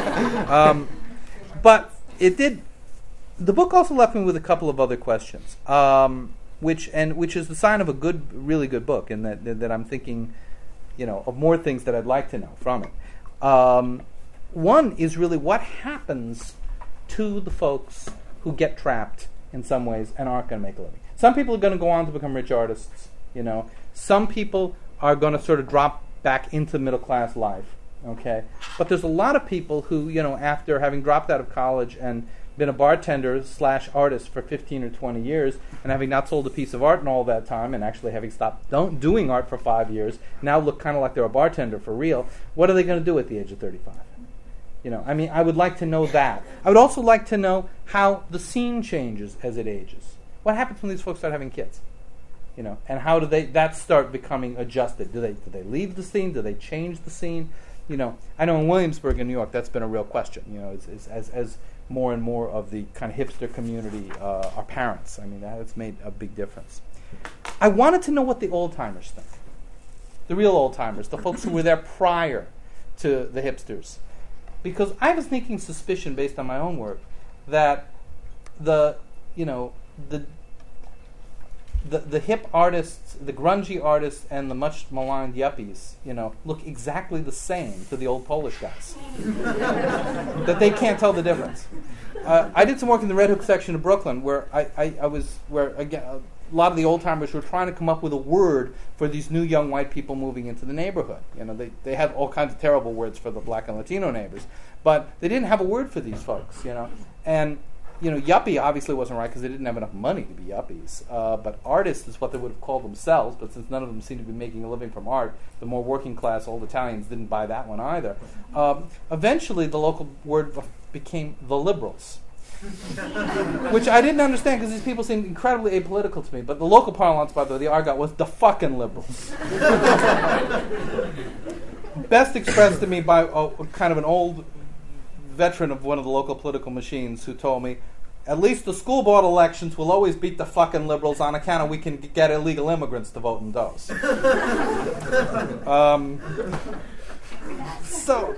um, but it did. The book also left me with a couple of other questions, um, which and which is the sign of a good, really good book, and that that, that I'm thinking. You know, of more things that I'd like to know from it. Um, one is really what happens to the folks who get trapped in some ways and aren't going to make a living. Some people are going to go on to become rich artists, you know. Some people are going to sort of drop back into middle-class life, okay? But there's a lot of people who, you know, after having dropped out of college and been a bartender slash artist for fifteen or twenty years and having not sold a piece of art in all that time and actually having stopped don't, doing art for five years, now look kind of like they're a bartender for real. What are they going to do at the age of thirty-five? You know, I mean, I would like to know that. I would also like to know how the scene changes as it ages. What happens when these folks start having kids? You know, and how do they that start becoming adjusted? Do they do they leave the scene? Do they change the scene? You know, I know in Williamsburg in New York that's been a real question. You know, it's, it's, as as more and more of the kind of hipster community uh, are parents. I mean, that has made a big difference. I wanted to know what the old-timers think. The real old-timers, the folks who were there prior to the hipsters. Because I have a sneaking suspicion, based on my own work, that the, you know, the the the hip artists, the grungy artists, and the much maligned yuppies, you know, look exactly the same to the old Polish guys. That they can't tell the difference. Uh, I did some work in the Red Hook section of Brooklyn, where I, I, I was where again a lot of the old timers were trying to come up with a word for these new young white people moving into the neighborhood. You know, they they had all kinds of terrible words for the black and Latino neighbors, but they didn't have a word for these folks. You know, and you know, yuppie obviously wasn't right because they didn't have enough money to be yuppies. Uh, but artists is what they would have called themselves. But since none of them seemed to be making a living from art, the more working class old Italians didn't buy that one either. Um, eventually, the local word became the liberals, which I didn't understand because these people seemed incredibly apolitical to me. But the local parlance, by the way, the argot was the fucking liberals. Best expressed to me by a, kind of an old veteran of one of the local political machines who told me, at least the school board elections will always beat the fucking liberals on account of we can g- get illegal immigrants to vote in those. um, so,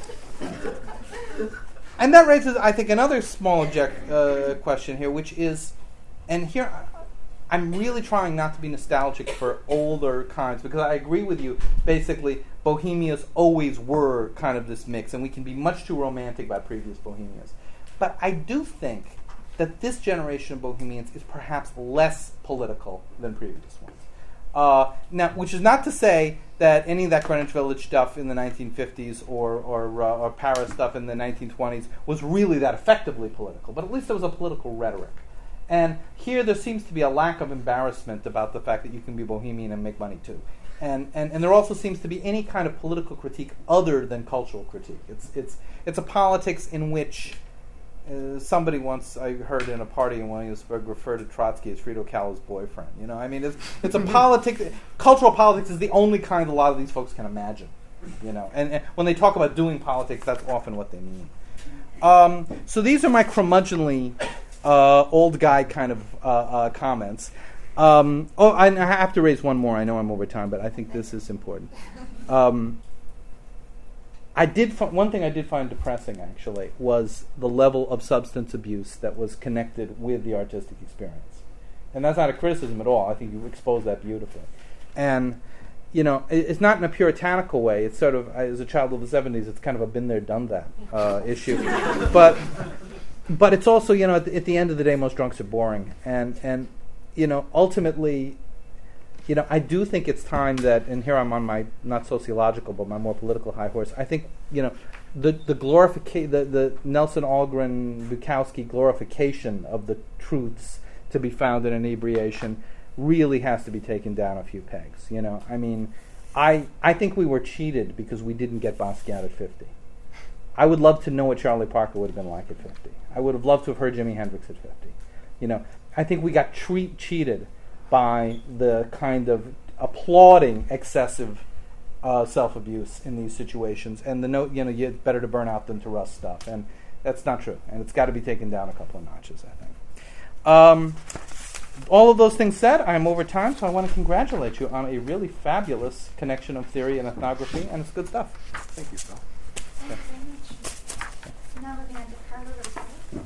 and that raises, I think, another small object, uh, question here, which is, and here I'm really trying not to be nostalgic for older kinds, because I agree with you, basically, Bohemias always were kind of this mix, and we can be much too romantic about previous Bohemias. But I do think that this generation of Bohemians is perhaps less political than previous ones. Uh, now, which is not to say that any of that Greenwich Village stuff in the nineteen fifties or or, uh, or Paris stuff in the nineteen twenties was really that effectively political, but at least there was a political rhetoric. And here there seems to be a lack of embarrassment about the fact that you can be Bohemian and make money too. And, and and there also seems to be any kind of political critique other than cultural critique. It's it's it's a politics in which uh, somebody once I heard in a party in Williamsburg refer to Trotsky as Frida Kahlo's boyfriend. You know, I mean, it's it's a politics. Cultural politics is the only kind a lot of these folks can imagine. You know, and, and when they talk about doing politics, that's often what they mean. Um, so these are my curmudgeonly uh, old guy kind of uh, uh, comments. Um, oh, I, I have to raise one more. I know I'm over time, but I think this is important. Um, I did fi- one thing I did find depressing, actually, was the level of substance abuse that was connected with the artistic experience. And that's not a criticism at all. I think you exposed that beautifully. And, you know, it, it's not in a puritanical way. It's sort of, as a child of the seventies, it's kind of a been there, done that uh, issue. But but it's also, you know, at the, at the end of the day, most drunks are boring. And, and you know, ultimately, you know, I do think it's time that, and here I'm on my, not sociological, but my more political high horse, I think, you know, the the glorification, the, the Nelson Algren, Bukowski glorification of the truths to be found in inebriation really has to be taken down a few pegs, you know. I mean, I I think we were cheated because we didn't get Basquiat at fifty. I would love to know what Charlie Parker would have been like at fifty. I would have loved to have heard Jimi Hendrix at fifty. You know, I think we got treat cheated by the kind of applauding excessive uh, self-abuse in these situations, and the note, you know, it's better to burn out than to rust stuff, and that's not true, and it's got to be taken down a couple of notches, I think. Um, all of those things said, I'm over time, so I want to congratulate you on a really fabulous connection of theory and ethnography, and it's good stuff. Thank you, Phil. Thank you very much. Now moving on to Carlo Rosselli.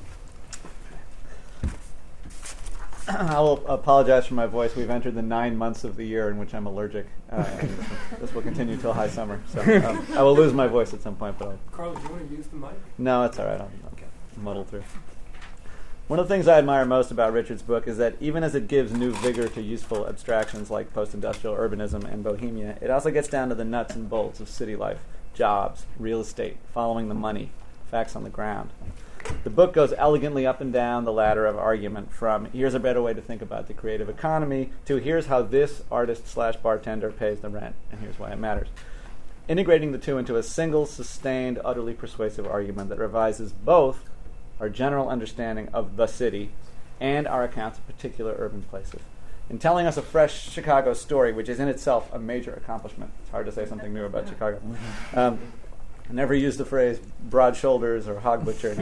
I will apologize for my voice. We've entered the nine months of the year in which I'm allergic. Uh, and this will continue till high summer. So um, I will lose my voice at some point. But I'll Carl, do you want to use the mic? No, it's all right. I'll, I'll muddle through. One of the things I admire most about Richard's book is that even as it gives new vigor to useful abstractions like post-industrial urbanism and bohemia, it also gets down to the nuts and bolts of city life, jobs, real estate, following the money, facts on the ground. The book goes elegantly up and down the ladder of argument from here's a better way to think about the creative economy to here's how this artist slash bartender pays the rent, and here's why it matters. Integrating the two into a single, sustained, utterly persuasive argument that revises both our general understanding of the city and our accounts of particular urban places. In telling us a fresh Chicago story, which is in itself a major accomplishment. It's hard to say something new about Chicago. Um, I never used the phrase broad shoulders or hog butcher.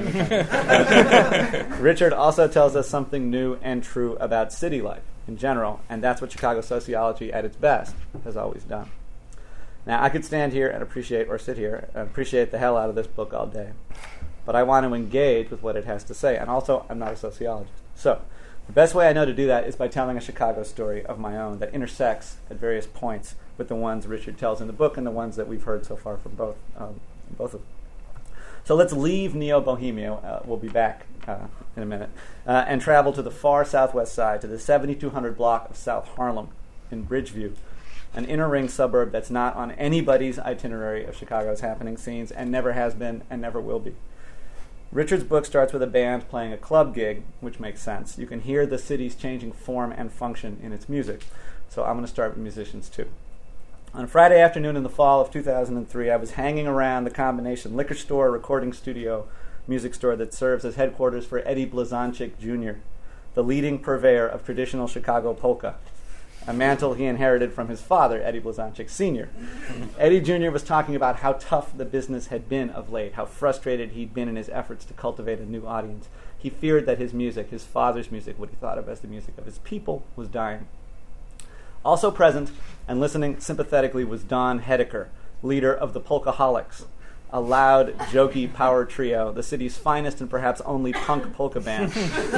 Richard also tells us something new and true about city life in general, and that's what Chicago sociology at its best has always done. Now, I could stand here and appreciate, or sit here and appreciate the hell out of this book all day, but I want to engage with what it has to say, and also I'm not a sociologist. So the best way I know to do that is by telling a Chicago story of my own that intersects at various points with the ones Richard tells in the book and the ones that we've heard so far from both um, both of them. So let's leave Neo-Bohemia, uh, we'll be back uh, in a minute, uh, and travel to the far southwest side, to the seventy-two hundred block of South Harlem in Bridgeview, an inner ring suburb that's not on anybody's itinerary of Chicago's happening scenes and never has been and never will be. Richard's book starts with a band playing a club gig, which makes sense. You can hear the city's changing form and function in its music. So I'm going to start with musicians too. On a Friday afternoon in the fall of two thousand three, I was hanging around the combination liquor store, recording studio, music store that serves as headquarters for Eddie Blazonczyk Junior, the leading purveyor of traditional Chicago polka, a mantle he inherited from his father, Eddie Blazonczyk Senior Eddie Junior was talking about how tough the business had been of late, how frustrated he'd been in his efforts to cultivate a new audience. He feared that his music, his father's music, what he thought of as the music of his people, was dying. Also present and listening sympathetically was Don Hedeker, leader of the Polkaholics, a loud, jokey power trio, the city's finest and perhaps only punk polka band.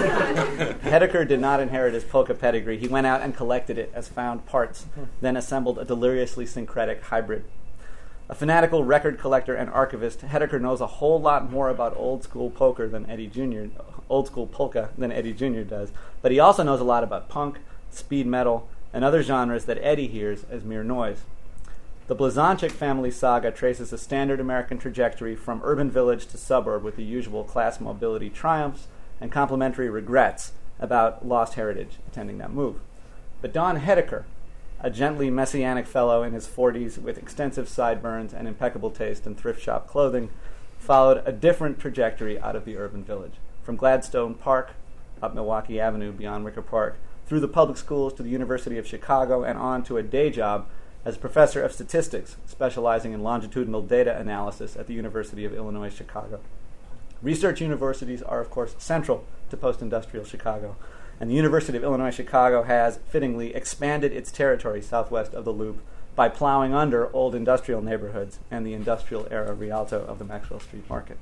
Hedeker did not inherit his polka pedigree. He went out and collected it as found parts, then assembled a deliriously syncretic hybrid. A fanatical record collector and archivist, Hedeker knows a whole lot more about old school poker than Eddie Junior old school polka than Eddie Junior does, but he also knows a lot about punk, speed metal, and other genres that Eddie hears as mere noise. The Blazonczyk family saga traces a standard American trajectory from urban village to suburb with the usual class mobility triumphs and complimentary regrets about lost heritage attending that move. But Don Hedeker, a gently messianic fellow in his forties with extensive sideburns and impeccable taste in thrift shop clothing, followed a different trajectory out of the urban village, from Gladstone Park, up Milwaukee Avenue beyond Wicker Park, through the public schools to the University of Chicago and on to a day job as professor of statistics, specializing in longitudinal data analysis at the University of Illinois Chicago. Research universities are, of course, central to post-industrial Chicago, and the University of Illinois Chicago has, fittingly, expanded its territory southwest of the Loop by plowing under old industrial neighborhoods and the industrial era Rialto of the Maxwell Street Market.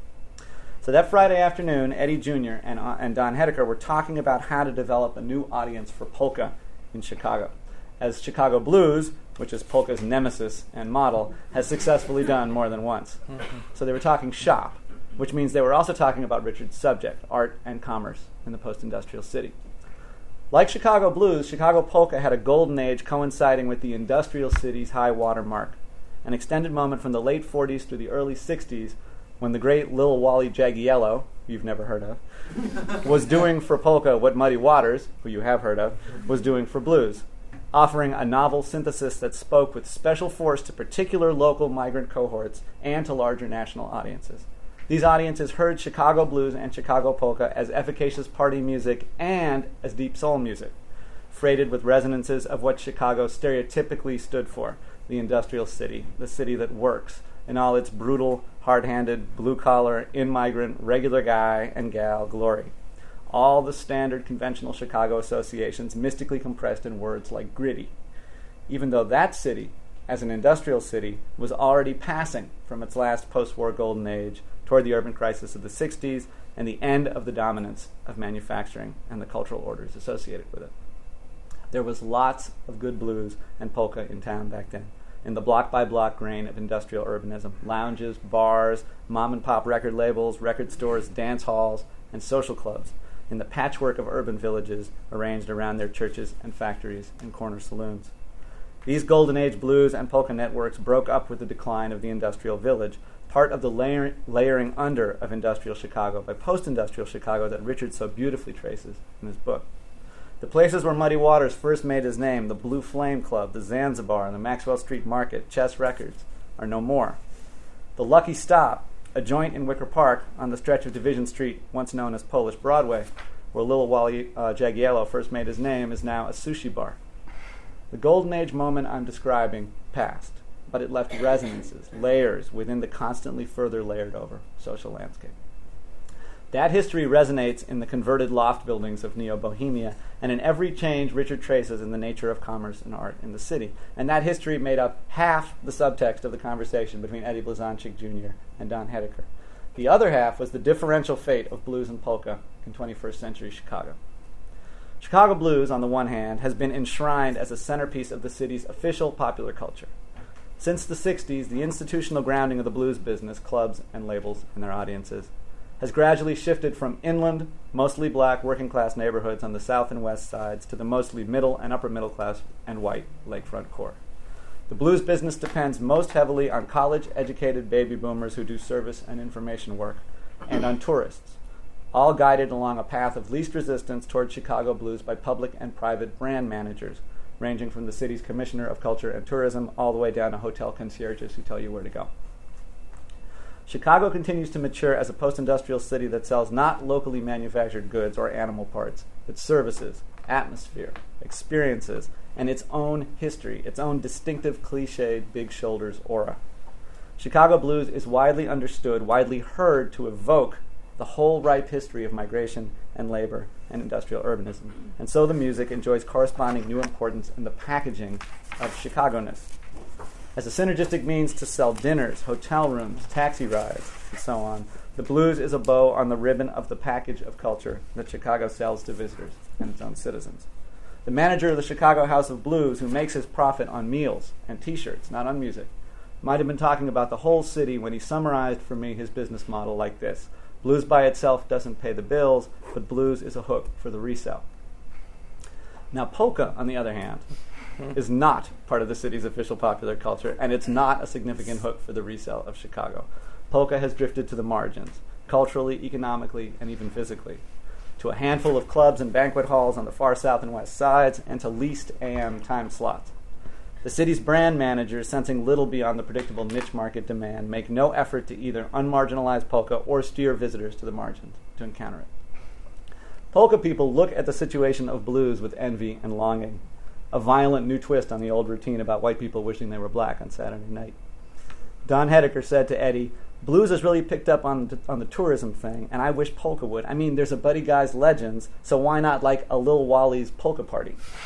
So that Friday afternoon, Eddie Junior and, uh, and Don Hedeker were talking about how to develop a new audience for polka in Chicago, as Chicago blues, which is polka's nemesis and model, has successfully done more than once. Mm-hmm. So they were talking shop, which means they were also talking about Richard's subject, art and commerce in the post-industrial city. Like Chicago blues, Chicago polka had a golden age coinciding with the industrial city's high water mark, an extended moment from the late forties through the early sixties when the great Lil Wally Jagiello, who you've never heard of, was doing for polka what Muddy Waters, who you have heard of, was doing for blues, offering a novel synthesis that spoke with special force to particular local migrant cohorts and to larger national audiences. These audiences heard Chicago blues and Chicago polka as efficacious party music and as deep soul music, freighted with resonances of what Chicago stereotypically stood for, the industrial city, the city that works, in all its brutal, hard-handed, blue-collar, in-migrant, regular guy and gal glory. All the standard conventional Chicago associations mystically compressed in words like gritty, even though that city, as an industrial city, was already passing from its last post-war golden age toward the urban crisis of the sixties and the end of the dominance of manufacturing and the cultural orders associated with it. There was lots of good blues and polka in town back then, in the block-by-block grain of industrial urbanism, lounges, bars, mom-and-pop record labels, record stores, dance halls, and social clubs, in the patchwork of urban villages arranged around their churches and factories and corner saloons. These Golden Age blues and polka networks broke up with the decline of the industrial village, part of the layer- layering under of industrial Chicago by post-industrial Chicago that Richard so beautifully traces in his book. The places where Muddy Waters first made his name, the Blue Flame Club, the Zanzibar, and the Maxwell Street Market, Chess Records, are no more. The Lucky Stop, a joint in Wicker Park on the stretch of Division Street, once known as Polish Broadway, where Lil Wally uh, Jagiello first made his name, is now a sushi bar. The Golden Age moment I'm describing passed, but it left resonances, layers within the constantly further layered over social landscape. That history resonates in the converted loft buildings of Neo-Bohemia and in every change Richard traces in the nature of commerce and art in the city. And that history made up half the subtext of the conversation between Eddie Blazonczyk Junior and Don Hedeker. The other half was the differential fate of blues and polka in twenty-first century Chicago. Chicago blues, on the one hand, has been enshrined as a centerpiece of the city's official popular culture. Since the sixties, the institutional grounding of the blues business, clubs and labels and their audiences, has gradually shifted from inland, mostly black working-class neighborhoods on the south and west sides to the mostly middle and upper-middle-class and white lakefront core. The blues business depends most heavily on college-educated baby boomers who do service and information work, and on tourists, all guided along a path of least resistance toward Chicago blues by public and private brand managers, ranging from the city's Commissioner of Culture and Tourism all the way down to hotel concierges who tell you where to go. Chicago continues to mature as a post-industrial city that sells not locally manufactured goods or animal parts, but services, atmosphere, experiences, and its own history, its own distinctive cliched big shoulders aura. Chicago blues is widely understood, widely heard to evoke the whole ripe history of migration and labor and industrial urbanism. And so the music enjoys corresponding new importance in the packaging of Chicago-ness as a synergistic means to sell dinners, hotel rooms, taxi rides, and so on. The blues is a bow on the ribbon of the package of culture that Chicago sells to visitors and its own citizens. The manager of the Chicago House of Blues, who makes his profit on meals and T-shirts, not on music, might have been talking about the whole city when he summarized for me his business model like this. Blues by itself doesn't pay the bills, but blues is a hook for the resale. Now, polka, on the other hand, is not part of the city's official popular culture, and it's not a significant hook for the resale of Chicago. Polka has drifted to the margins, culturally, economically, and even physically, to a handful of clubs and banquet halls on the far south and west sides, and to leased A M time slots. The city's brand managers, sensing little beyond the predictable niche market demand, make no effort to either unmarginalize polka or steer visitors to the margins to encounter it. Polka people look at the situation of blues with envy and longing, a violent new twist on the old routine about white people wishing they were black on Saturday night. Don Hedeker said to Eddie, "Blues has really picked up on the, on the tourism thing, and I wish polka would. I mean, there's a Buddy Guy's Legends, so why not like a Lil Wally's polka party?"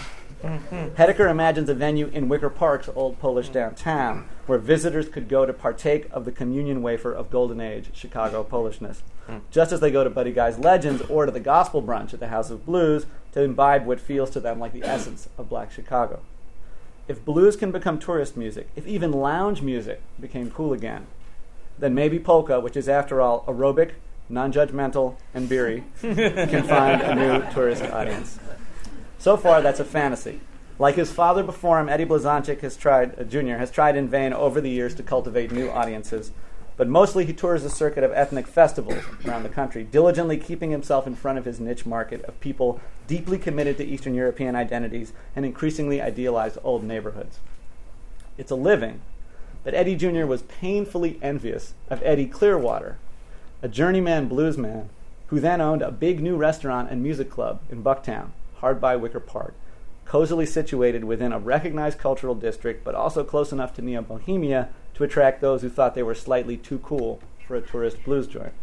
Hedeker imagines a venue in Wicker Park's old Polish downtown where visitors could go to partake of the communion wafer of Golden Age Chicago Polishness, just as they go to Buddy Guy's Legends or to the Gospel Brunch at the House of Blues to imbibe what feels to them like the essence of Black Chicago. If blues can become tourist music, if even lounge music became cool again, then maybe polka, which is after all aerobic, non-judgmental, and beery, can find a new tourist audience. So far, that's a fantasy. Like his father before him, Eddie Blazonczyk has tried, uh, Junior has tried in vain over the years to cultivate new audiences, but mostly he tours a circuit of ethnic festivals around the country, diligently keeping himself in front of his niche market of people deeply committed to Eastern European identities and increasingly idealized old neighborhoods. It's a living, but Eddie Junior was painfully envious of Eddie Clearwater, a journeyman bluesman who then owned a big new restaurant and music club in Bucktown, hard by Wicker Park, cozily situated within a recognized cultural district, but also close enough to Neo-Bohemia to attract those who thought they were slightly too cool for a tourist blues joint.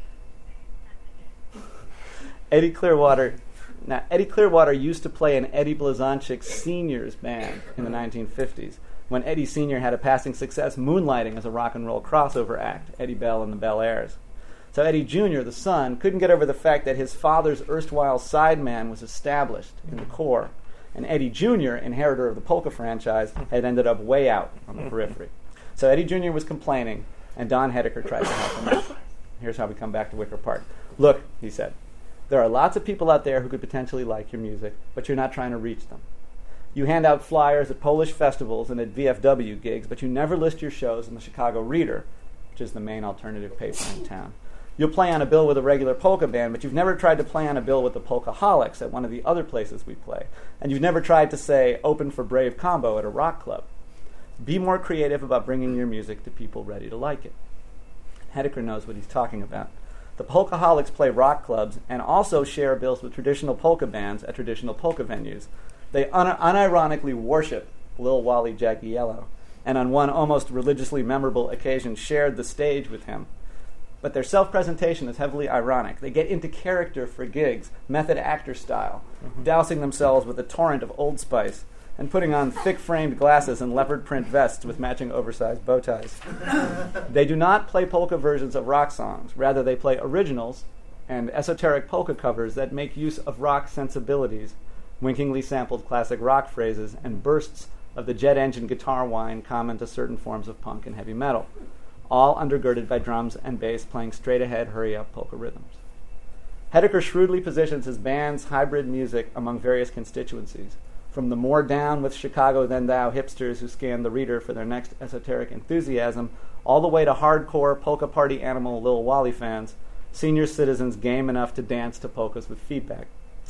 Eddie Clearwater, now Eddie Clearwater used to play in Eddie Blazonczyk's Senior's band in the nineteen fifties, when Eddie Senior had a passing success moonlighting as a rock and roll crossover act, Eddie Bell and the Bel Airs. So Eddie Junior, the son, couldn't get over the fact that his father's erstwhile sideman was established in the core, and Eddie Junior, inheritor of the polka franchise, had ended up way out on the periphery. So Eddie Junior was complaining, and Don Hedeker tried to help him out. Here's how we come back to Wicker Park. Look, he said, there are lots of people out there who could potentially like your music, but you're not trying to reach them. You hand out flyers at Polish festivals and at V F W gigs, but you never list your shows in the Chicago Reader, which is the main alternative paper in town. You'll play on a bill with a regular polka band, but you've never tried to play on a bill with the Polkaholics at one of the other places we play. And you've never tried to say, open for Brave Combo at a rock club. Be more creative about bringing your music to people ready to like it. Hedeker knows what he's talking about. The Polkaholics play rock clubs and also share bills with traditional polka bands at traditional polka venues. They un- unironically worship Lil Wally Jaggiello, and on one almost religiously memorable occasion shared the stage with him. But their self-presentation is heavily ironic. They get into character for gigs, method actor style, mm-hmm. dousing themselves with a torrent of Old Spice and putting on thick-framed glasses and leopard print vests with matching oversized bow ties. They do not play polka versions of rock songs. Rather, they play originals and esoteric polka covers that make use of rock sensibilities, winkingly sampled classic rock phrases, and bursts of the jet engine guitar whine common to certain forms of punk and heavy metal, all undergirded by drums and bass playing straight-ahead, hurry-up polka rhythms. Hedeker shrewdly positions his band's hybrid music among various constituencies, from the more down-with-Chicago-than-thou hipsters who scan the Reader for their next esoteric enthusiasm, all the way to hardcore polka party animal Lil Wally fans, senior citizens game enough to dance to polkas with feedback.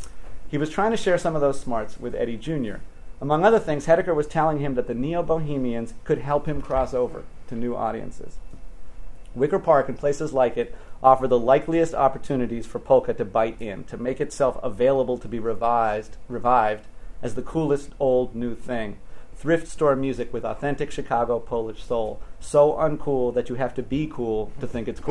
He was trying to share some of those smarts with Eddie Junior Among other things, Hedeker was telling him that the Neo-Bohemians could help him cross over to new audiences. Wicker Park and places like it offer the likeliest opportunities for polka to bite in, to make itself available to be revised, revived as the coolest old new thing. Thrift store music with authentic Chicago Polish soul, so uncool that you have to be cool to think it's cool.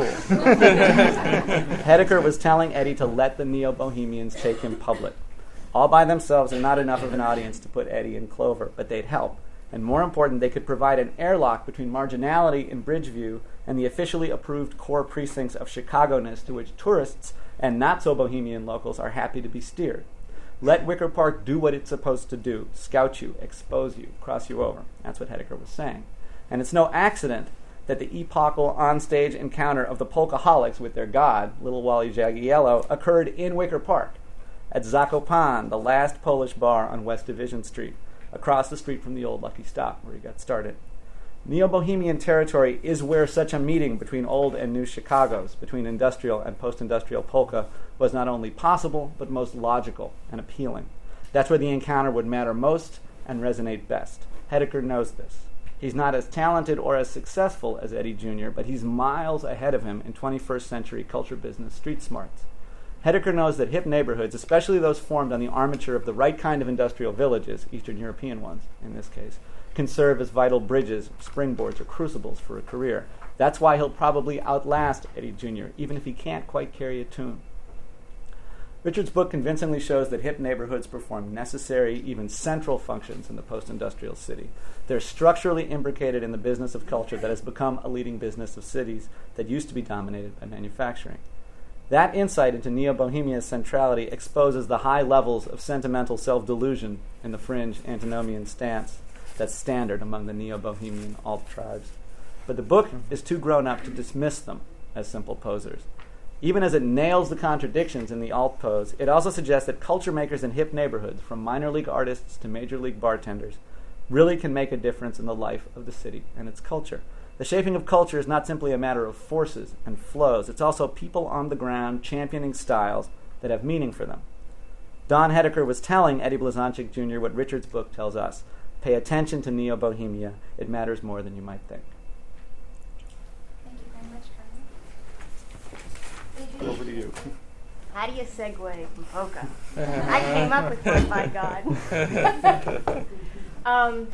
Hedeker was telling Eddie to let the Neo-Bohemians take him public. All by themselves are not enough of an audience to put Eddie in clover, but they'd help. And more important, they could provide an airlock between marginality in Bridgeview and the officially approved core precincts of Chicago-ness to which tourists and not-so-bohemian locals are happy to be steered. Let Wicker Park do what it's supposed to do, scout you, expose you, cross you over. That's what Hedeker was saying. And it's no accident that the epochal onstage encounter of the Polkaholics with their god, Little Wally Jaggiello, occurred in Wicker Park, at Zakopane, the last Polish bar on West Division Street, across the street from the old Lucky Stop, where he got started. Neo-Bohemian territory is where such a meeting between old and new Chicagos, between industrial and post-industrial polka, was not only possible, but most logical and appealing. That's where the encounter would matter most and resonate best. Hedeker knows this. He's not as talented or as successful as Eddie Junior, but he's miles ahead of him in twenty-first century culture business street smarts. Hedeker knows that hip neighborhoods, especially those formed on the armature of the right kind of industrial villages, Eastern European ones in this case, can serve as vital bridges, springboards, or crucibles for a career. That's why he'll probably outlast Eddie Junior, even if he can't quite carry a tune. Richard's book convincingly shows that hip neighborhoods perform necessary, even central functions in the post-industrial city. They're structurally imbricated in the business of culture that has become a leading business of cities that used to be dominated by manufacturing. That insight into neo-Bohemia's centrality exposes the high levels of sentimental self-delusion in the fringe antinomian stance that's standard among the neo-Bohemian alt tribes. But the book is too grown up to dismiss them as simple posers. Even as it nails the contradictions in the alt pose, it also suggests that culture makers in hip neighborhoods, from minor league artists to major league bartenders, really can make a difference in the life of the city and its culture. The shaping of culture is not simply a matter of forces and flows. It's also people on the ground championing styles that have meaning for them. Don Hedeker was telling Eddie Blazonczyk Junior what Richard's book tells us. Pay attention to Neo-Bohemia. It matters more than you might think. Thank you very much, Carmen. Over to you. How do you segue from polka? I came up with one, by God. um,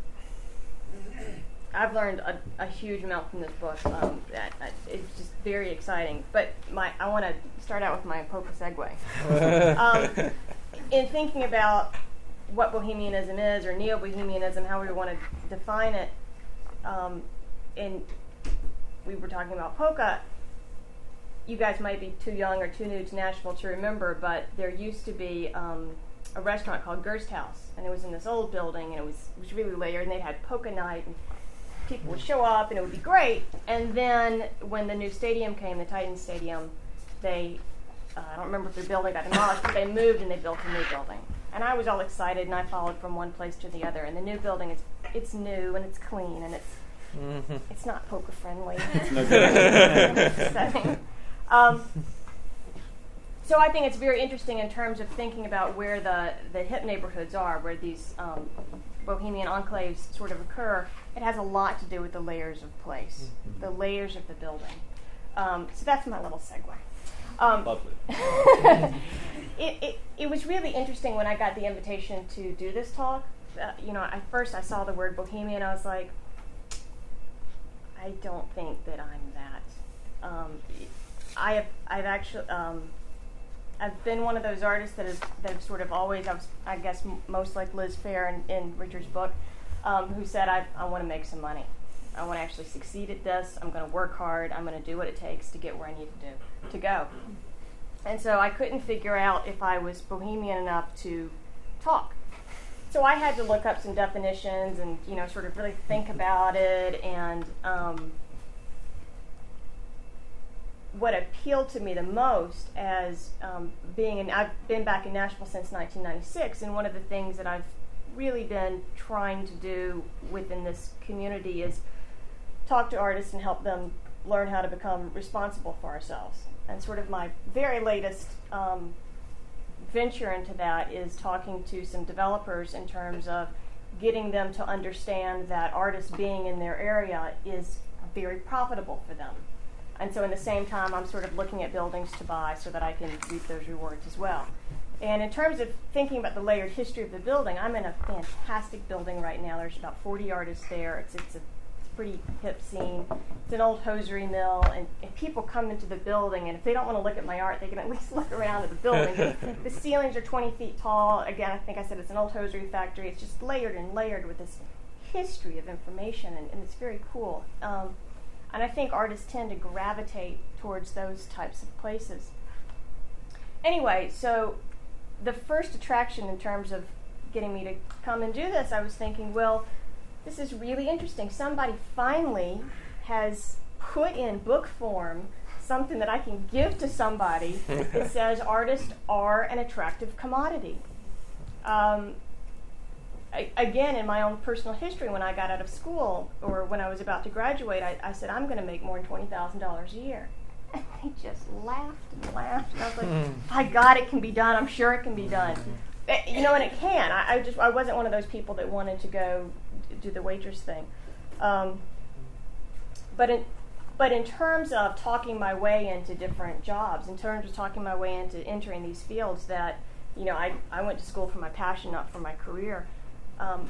I've learned a, a huge amount from this book. Um, that, that, it's just very exciting. But my, I want to start out with my polka segue. um, in thinking about what Bohemianism is, or Neo-Bohemianism, how we want to define it, um, and we were talking about polka. You guys might be too young or too new to Nashville to remember, but there used to be um, a restaurant called Gersthaus, and it was in this old building, and it was, it was really layered, and they had polka night, and people would show up, and it would be great. And then when the new stadium came, the Titans Stadium, they, uh, I don't remember if their building got demolished, but they moved and they built a new building. And I was all excited, and I followed from one place to the other. And the new building is, it's new, and it's clean, and it's mm-hmm. it's not polka friendly. It's no good. Um, so I think it's very interesting in terms of thinking about where the, the hip neighborhoods are, where these um, Bohemian enclaves sort of occur. It has a lot to do with the layers of place, mm-hmm. the layers of the building. Um, so that's my little segue. Um, Lovely. it, it, it was really interesting when I got the invitation to do this talk. Uh, you know, at first I saw the word Bohemian, I was like, I don't think that I'm that. Um, I have, I've actually, um, I've been one of those artists that has, that have sort of always, I was, I guess, m- most like Liz Phair in, in Richard's book, um, who said, I, I want to make some money. I want to actually succeed at this. I'm going to work hard. I'm going to do what it takes to get where I need to do, to go. And so I couldn't figure out if I was bohemian enough to talk. So I had to look up some definitions and, you know, sort of really think about it. And um, what appealed to me the most as um, being, in, I've been back in Nashville since nineteen ninety-six, and one of the things that I've really been trying to do within this community is talk to artists and help them learn how to become responsible for ourselves. And sort of my very latest um, venture into that is talking to some developers in terms of getting them to understand that artists being in their area is very profitable for them. And so in the same time, I'm sort of looking at buildings to buy so that I can reap those rewards as well. And in terms of thinking about the layered history of the building, I'm in a fantastic building right now. There's about forty artists there. It's, it's a pretty hip scene. It's an old hosiery mill, and, and people come into the building, and if they don't want to look at my art, they can at least look around at the building. The ceilings are twenty feet tall. Again, I think I said it's an old hosiery factory. It's just layered and layered with this history of information, and, and it's very cool. Um, and I think artists tend to gravitate towards those types of places. Anyway, so the first attraction in terms of getting me to come and do this, I was thinking, well, this is really interesting. Somebody finally has put in book form something that I can give to somebody that says artists are an attractive commodity. Um, I, again, in my own personal history, when I got out of school or when I was about to graduate, I, I said, I'm going to make more than twenty thousand dollars a year. And they just laughed and laughed. And I was like, by God, it can be done. I'm sure it can be done. It, you know, and it can. I, I just I wasn't one of those people that wanted to go do the waitress thing. Um, but in but in terms of talking my way into different jobs, in terms of talking my way into entering these fields that, you know, I, I went to school for my passion, not for my career. Um,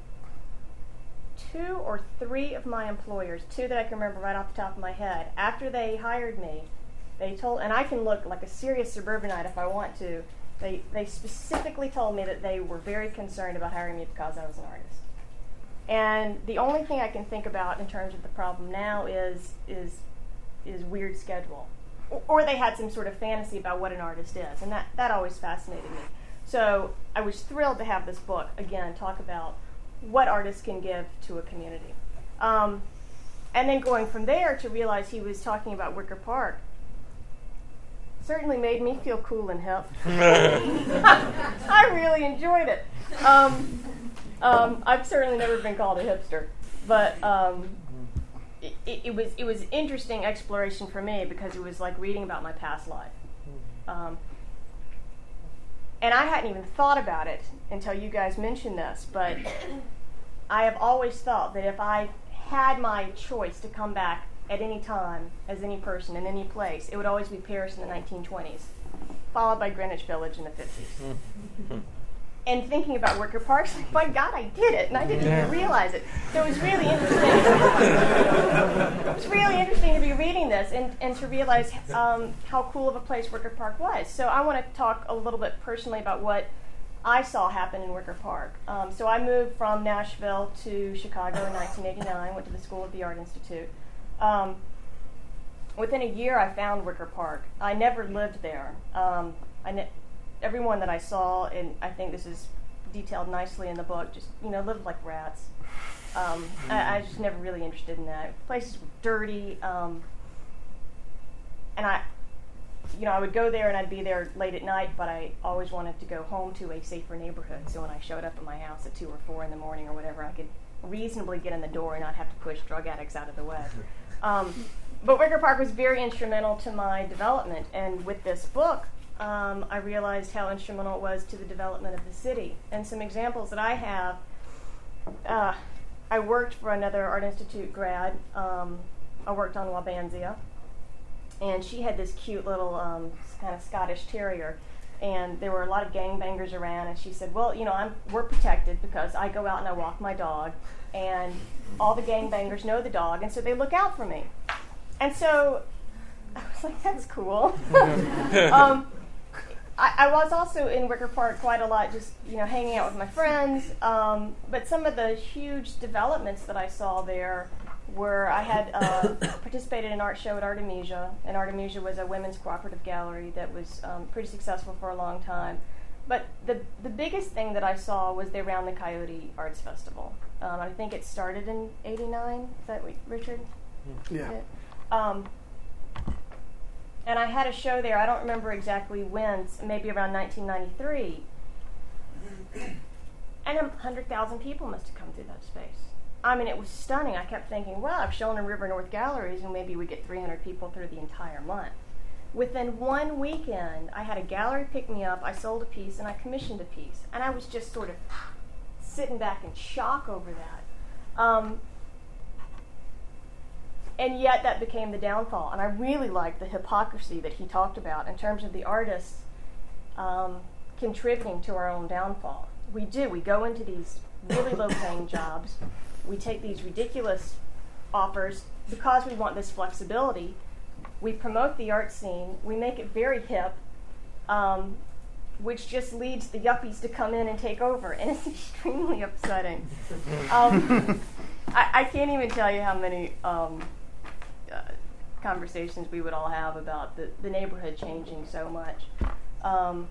two or three of my employers, two that I can remember right off the top of my head, after they hired me, They told, and I can look like a serious suburbanite if I want to. They they specifically told me that they were very concerned about hiring me because I was an artist. And the only thing I can think about in terms of the problem now is is is weird schedule, or, or they had some sort of fantasy about what an artist is, and that that always fascinated me. So I was thrilled to have this book again talk about what artists can give to a community, um, and then going from there to realize he was talking about Wicker Park. Certainly made me feel cool and hip. I really enjoyed it. Um, um, I've certainly never been called a hipster, but um, it, it, it was it was interesting exploration for me because it was like reading about my past life. Um, and I hadn't even thought about it until you guys mentioned this, but I have always thought that if I had my choice to come back at any time, as any person, in any place, it would always be Paris in the nineteen twenties, followed by Greenwich Village in the fifties. And thinking about Wicker Park, like, my God, I did it, and I didn't even realize it. So it was really interesting. It was really interesting to be reading this and, and to realize um, how cool of a place Wicker Park was. So I want to talk a little bit personally about what I saw happen in Wicker Park. Um, so I moved from Nashville to Chicago in nineteen eighty-nine, went to the School of the Art Institute. Um, within a year, I found Wicker Park. I never lived there. Um, I ne- everyone that I saw, and I think this is detailed nicely in the book, just, you know, lived like rats. Um, I, I was just never really interested in that. Places were dirty, um, and I, you know, I would go there and I'd be there late at night, but I always wanted to go home to a safer neighborhood. So when I showed up at my house at two or four in the morning or whatever, I could reasonably get in the door and not have to push drug addicts out of the way. Um, but Wicker Park was very instrumental to my development, and with this book, um, I realized how instrumental it was to the development of the city. And some examples that I have, uh, I worked for another Art Institute grad. Um, I worked on Wabansia, and she had this cute little um, kind of Scottish terrier, and there were a lot of gangbangers around, and she said, well, you know, I'm, we're protected because I go out and I walk my dog, and all the gangbangers know the dog, and so they look out for me. And so I was like, that's cool. um, I, I was also in Wicker Park quite a lot, just, you know, hanging out with my friends, um, but some of the huge developments that I saw there were, I had uh, participated in an art show at Artemisia, and Artemisia was a women's cooperative gallery that was um, pretty successful for a long time. But the the biggest thing that I saw was the Round the Coyote Arts Festival. Um, I think it started in eighty-nine. Is that what, Richard? Yeah. Um, and I had a show there, I don't remember exactly when, maybe around nineteen ninety-three. And one hundred thousand people must have come through that space. I mean, it was stunning. I kept thinking, well, I've shown in River North Galleries, and maybe we get three hundred people through the entire month. Within one weekend, I had a gallery pick me up, I sold a piece, and I commissioned a piece. And I was just sort of sitting back in shock over that. Um, and yet that became the downfall. And I really liked the hypocrisy that he talked about in terms of the artists um, contributing to our own downfall. We do. We go into these really low-paying jobs. We take these ridiculous offers because we want this flexibility. We promote the art scene. We make it very hip, um, which just leads the yuppies to come in and take over, and it's extremely upsetting. Um, I, I can't even tell you how many um, uh, conversations we would all have about the, the neighborhood changing so much. Um,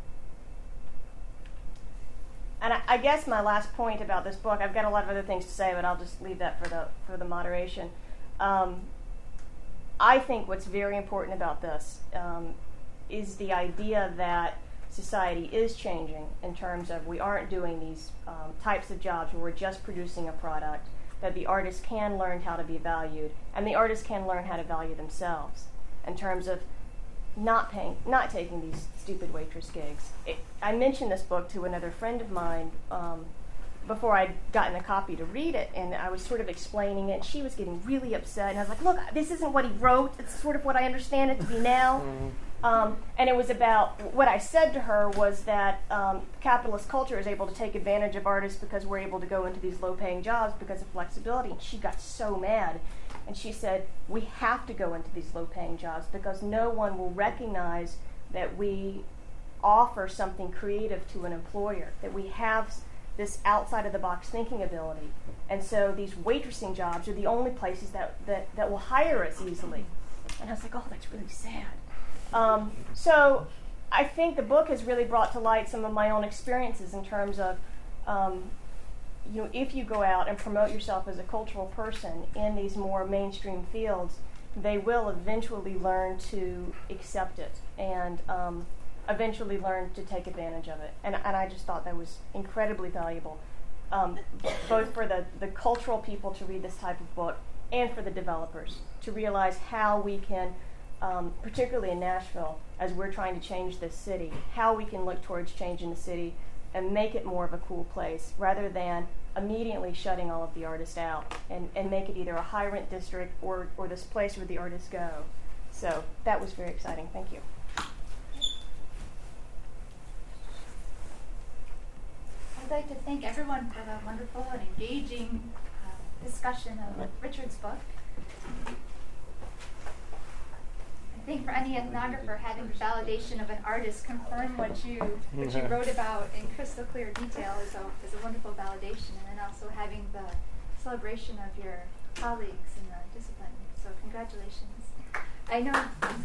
and I, I guess my last point about this book, I've got a lot of other things to say, but I'll just leave that for the for the moderation. Um, I think what's very important about this um, is the idea that society is changing in terms of we aren't doing these um, types of jobs where we're just producing a product, that the artists can learn how to be valued, and the artists can learn how to value themselves in terms of not paying, not taking these stupid waitress gigs. It, I mentioned this book to another friend of mine um, before I'd gotten a copy to read it, and I was sort of explaining it. She was getting really upset, and I was like, look, this isn't what he wrote. It's sort of what I understand it to be now. Um, and it was about, what I said to her was that um, capitalist culture is able to take advantage of artists because we're able to go into these low-paying jobs because of flexibility. And she got so mad. And she said, we have to go into these low-paying jobs because no one will recognize that we offer something creative to an employer, that we have this outside-of-the-box thinking ability. And so these waitressing jobs are the only places that, that, that will hire us easily. And I was like, oh, that's really sad. Um, so I think the book has really brought to light some of my own experiences in terms of, um, you know, if you go out and promote yourself as a cultural person in these more mainstream fields, they will eventually learn to accept it and um, eventually learn to take advantage of it. And, and I just thought that was incredibly valuable, um, both for the, the cultural people to read this type of book and for the developers to realize how we can, um, particularly in Nashville, as we're trying to change this city, how we can look towards changing the city and make it more of a cool place rather than immediately shutting all of the artists out and, and make it either a high rent district or, or this place where the artists go. So that was very exciting. Thank you. I'd like to thank everyone for the wonderful and engaging uh, discussion of Richard's book. I think for any ethnographer, having the validation of an artist confirm what you what you wrote about in crystal clear detail is a, is a wonderful validation, and then also having the celebration of your colleagues in the discipline. So congratulations. I know.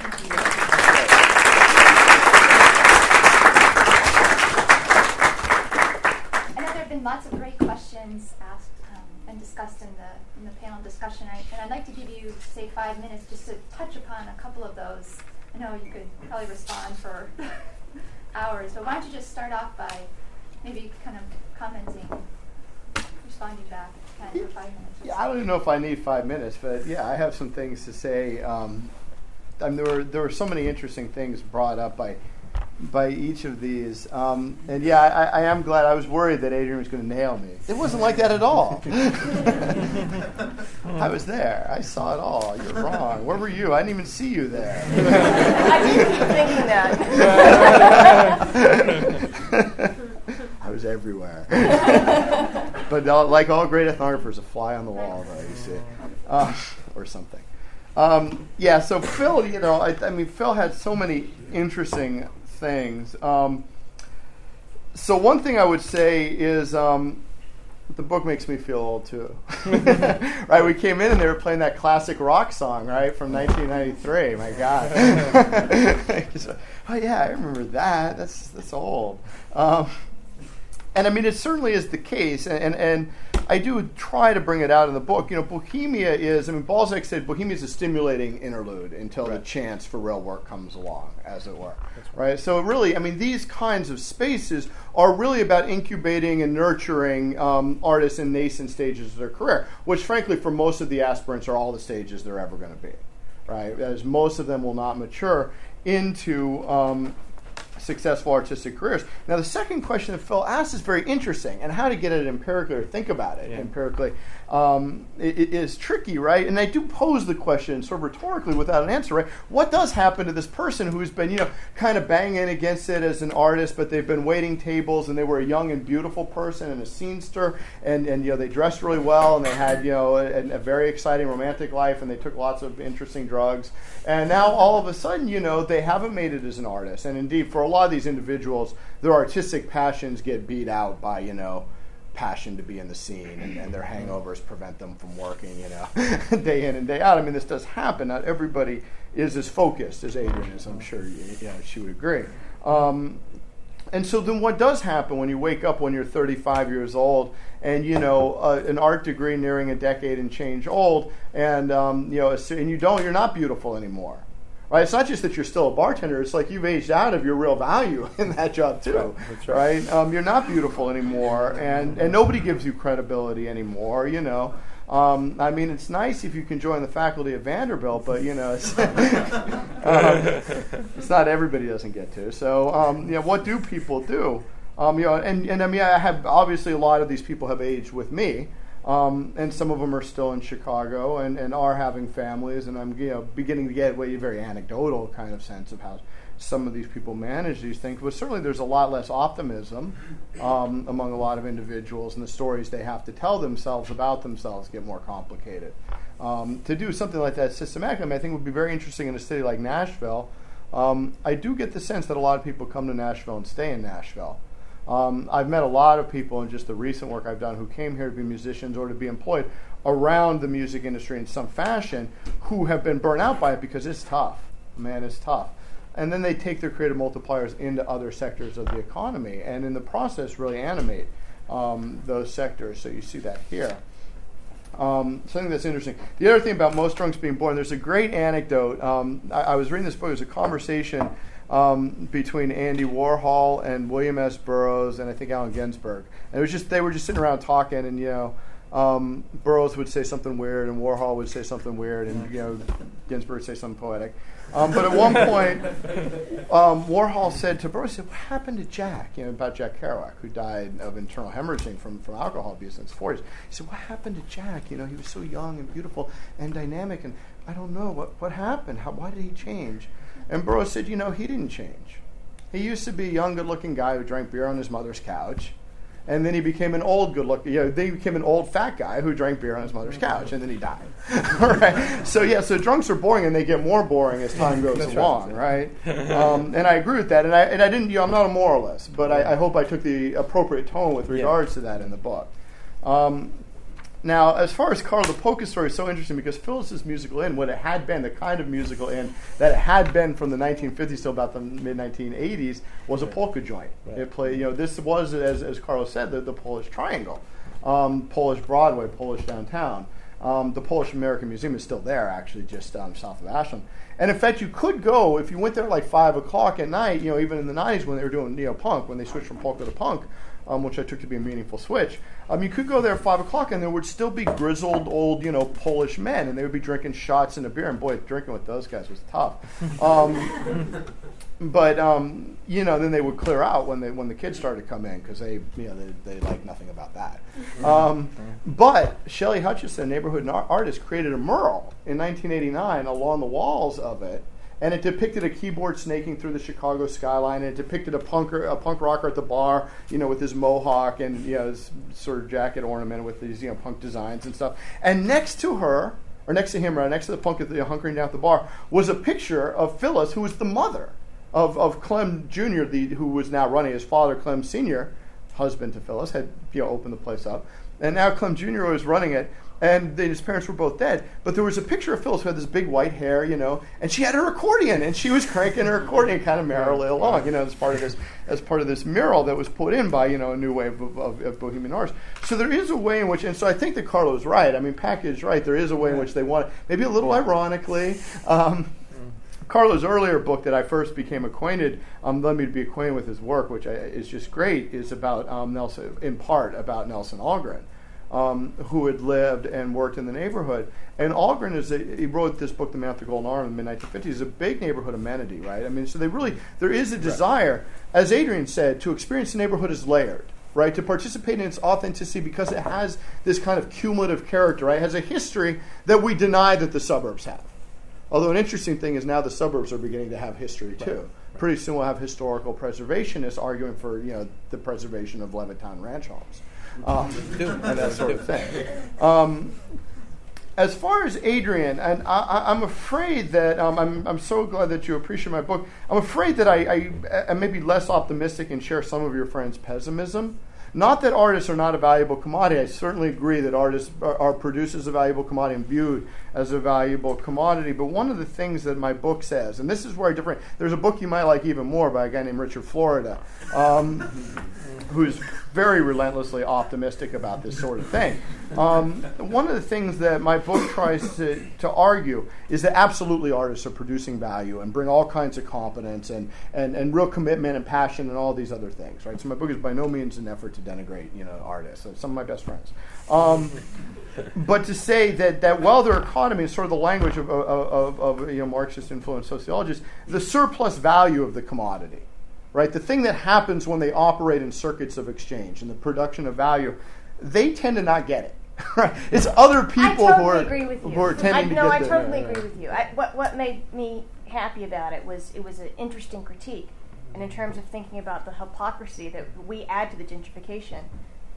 I know there have been lots of great questions asked um, and discussed in the in the panel discussion, I, and I'd like to give you, say, five minutes just to touch upon a couple of those. I know you could probably respond for hours, but why don't you just start off by maybe kind of commenting, responding back if you can for five minutes. Yeah, I don't even know if I need five minutes, but yeah, I have some things to say. Um, I mean, there were there were so many interesting things brought up by by each of these, um, and yeah, I, I am glad. I was worried that Adrian was going to nail me. It wasn't like that at all. I was there. I saw it all. You're wrong. Where were you? I didn't even see you there. I did keep thinking that. I was everywhere. But uh, like all great ethnographers, a fly on the wall, though, you see, uh, or something. Um, yeah. So Phil, you know, I, I mean, Phil had so many interesting things. Um, so one thing I would say is um, the book makes me feel old too. Right? We came in and they were playing that classic rock song, right, from nineteen ninety-three. My God. Oh yeah, I remember that. That's that's old. Um, and I mean, it certainly is the case, and, and and I do try to bring it out in the book. You know, Bohemia is, I mean, Balzac said Bohemia is a stimulating interlude until right. the chance for real work comes along, as it were. That's right. right. So really, I mean, these kinds of spaces are really about incubating and nurturing um, artists in nascent stages of their career, which frankly, for most of the aspirants, are all the stages they're ever going to be, right? As most of them will not mature into um, successful artistic careers. Now, the second question that Phil asked is very interesting, and how to get at it empirically or think about it yeah. empirically um, it, it is tricky, right? And I do pose the question sort of rhetorically without an answer, right? What does happen to this person who's been, you know, kind of banging against it as an artist, but they've been waiting tables and they were a young and beautiful person and a scenester, and, and you know, they dressed really well and they had, you know, a, a very exciting romantic life and they took lots of interesting drugs, and now all of a sudden, you know, they haven't made it as an artist. And indeed, for a lot of these individuals, their artistic passions get beat out by, you know, passion to be in the scene, and, and their hangovers prevent them from working, you know, day in and day out. I mean, this does happen. Not everybody is as focused as Adrian is. I'm sure you, you know, she would agree. Um, and so then what does happen when you wake up when you're thirty-five years old and, you know, uh, an art degree nearing a decade and change old, and, um, you know, and you don't, you're not beautiful anymore. Right? It's not just that you're still a bartender. It's like you've aged out of your real value in that job too. Right. That's right. right? Um, you're not beautiful anymore, and, and nobody gives you credibility anymore. You know, um, I mean, it's nice if you can join the faculty at Vanderbilt, but you know, it's, um, it's not everybody doesn't get to. So, um, you know, what do people do? Um, you know, and, and I mean, I have obviously a lot of these people have aged with me. Um, and some of them are still in Chicago and, and are having families, and I'm, you know, beginning to get a very anecdotal kind of sense of how some of these people manage these things. But certainly there's a lot less optimism um, among a lot of individuals, and the stories they have to tell themselves about themselves get more complicated. Um, to do something like that systematically, I, mean, I think would be very interesting in a city like Nashville. Um, I do get the sense that a lot of people come to Nashville and stay in Nashville. Um, I've met a lot of people in just the recent work I've done who came here to be musicians or to be employed around the music industry in some fashion who have been burnt out by it because it's tough. Man, it's tough. And then they take their creative multipliers into other sectors of the economy and in the process really animate um, those sectors. So you see that here. Um, something that's interesting. The other thing about Most Drunks Being Born, there's a great anecdote. Um, I, I was reading this book. It was a conversation um, between Andy Warhol and William S. Burroughs and I think Allen Ginsberg. And it was just they were just sitting around talking, and you know, um, Burroughs would say something weird, and Warhol would say something weird, and you know, Ginsberg would say something poetic. Um, but at one point, um, Warhol said to Burroughs, "What happened to Jack?" You know, about Jack Kerouac, who died of internal hemorrhaging from, from alcohol abuse in his forties. He said, "What happened to Jack? You know, he was so young and beautiful and dynamic, and I don't know what what happened. How why did he change?" And Burroughs said, "You know, he didn't change. He used to be a young, good-looking guy who drank beer on his mother's couch." And then he became an old, good-looking, you know, they became an old fat guy who drank beer on his mother's couch, and then he died. Right? So yeah, so drunks are boring, and they get more boring as time goes That's along, right? right? Um, and I agree with that. And I and I didn't, you know, I'm not a moralist, but I, I hope I took the appropriate tone with regards yeah. to that in the book. Um, now, as far as Carl the Polka story, is so interesting because Phyllis's musical inn, what it had been, the kind of musical inn that it had been from the nineteen fifties till about the mid nineteen eighties, was a polka joint. Right. It played, you know, this was, as as Carlos said, the, the Polish Triangle, um, Polish Broadway, Polish downtown. Um, the Polish American Museum is still there, actually, just um, south of Ashland. And in fact, you could go if you went there at like five o'clock at night. You know, even in the nineties when they were doing neo punk, when they switched from polka to punk. Um, which I took to be a meaningful switch. Um, you could go there at five o'clock, and there would still be grizzled old, you know, Polish men, and they would be drinking shots and a beer. And boy, drinking with those guys was tough. Um, but um, you know, then they would clear out when they when the kids started to come in because they, you know, they, they liked nothing about that. Um, but Shelley Hutchison, neighborhood artist, created a mural in nineteen eighty-nine along the walls of it. And it depicted a keyboard snaking through the Chicago skyline. And it depicted a punker, a punk rocker at the bar, you know, with his mohawk and you know his sort of jacket ornament with these you know punk designs and stuff. And next to her, or next to him, or next to the punk at the hunkering down at the bar, was a picture of Phyllis, who was the mother of of Clem Junior, the who was now running. His father, Clem Senior, husband to Phyllis, had you know opened the place up, and now Clem Junior was running it. And they, his parents were both dead. But there was a picture of Phyllis who had this big white hair, you know, and she had her accordion, and she was cranking her accordion kind of merrily along, you know, as part of this as part of this mural that was put in by, you know, a new wave of, of, of Bohemian artists. So there is a way in which, and so I think that Carlo's right. I mean, Package right. There is a way in which they want it, maybe a little ironically. Um, Carlo's earlier book that I first became acquainted, um, led me to be acquainted with his work, which I, is just great, is about um, Nelson, in part about Nelson Algren. Um, who had lived and worked in the neighborhood. And Algren, is a, he wrote this book, The Man with the Golden Arm, in the mid nineteen fifties, is a big neighborhood amenity, right? I mean, so they really, there is a desire, as Adrian said, to experience the neighborhood as layered, right? To participate in its authenticity because it has this kind of cumulative character, right? It has a history that we deny that the suburbs have. Although an interesting thing is now the suburbs are beginning to have history, too. Right. Right. Pretty soon we'll have historical preservationists arguing for, you know, the preservation of Levittown ranch homes. Um, and that sort of thing. Um, as far as Adrian, and I, I, I'm afraid that um, I'm, I'm so glad that you appreciate my book. I'm afraid that I, I am maybe less optimistic and share some of your friends' pessimism. Not that artists are not a valuable commodity. I certainly agree that artists are, are produced as a valuable commodity and viewed as a valuable commodity. But one of the things that my book says, and this is where I differ. There's a book you might like even more by a guy named Richard Florida, um, who's very relentlessly optimistic about this sort of thing. Um, one of the things that my book tries to, to argue is that absolutely artists are producing value and bring all kinds of competence and, and, and real commitment and passion and all these other things, right? So my book is by no means an effort to denigrate, you know, artists. So some of my best friends. Um, but to say that, that while their economy is sort of the language of, of, of, of you know, Marxist-influenced sociologists, the surplus value of the commodity, right? The thing that happens when they operate in circuits of exchange and the production of value, they tend to not get it. Right? It's other people I totally who are agree with you. who are tending I, to no, get I the, totally yeah, agree with you. I, what what made me happy about it was it was an interesting critique, and in terms of thinking about the hypocrisy that we add to the gentrification,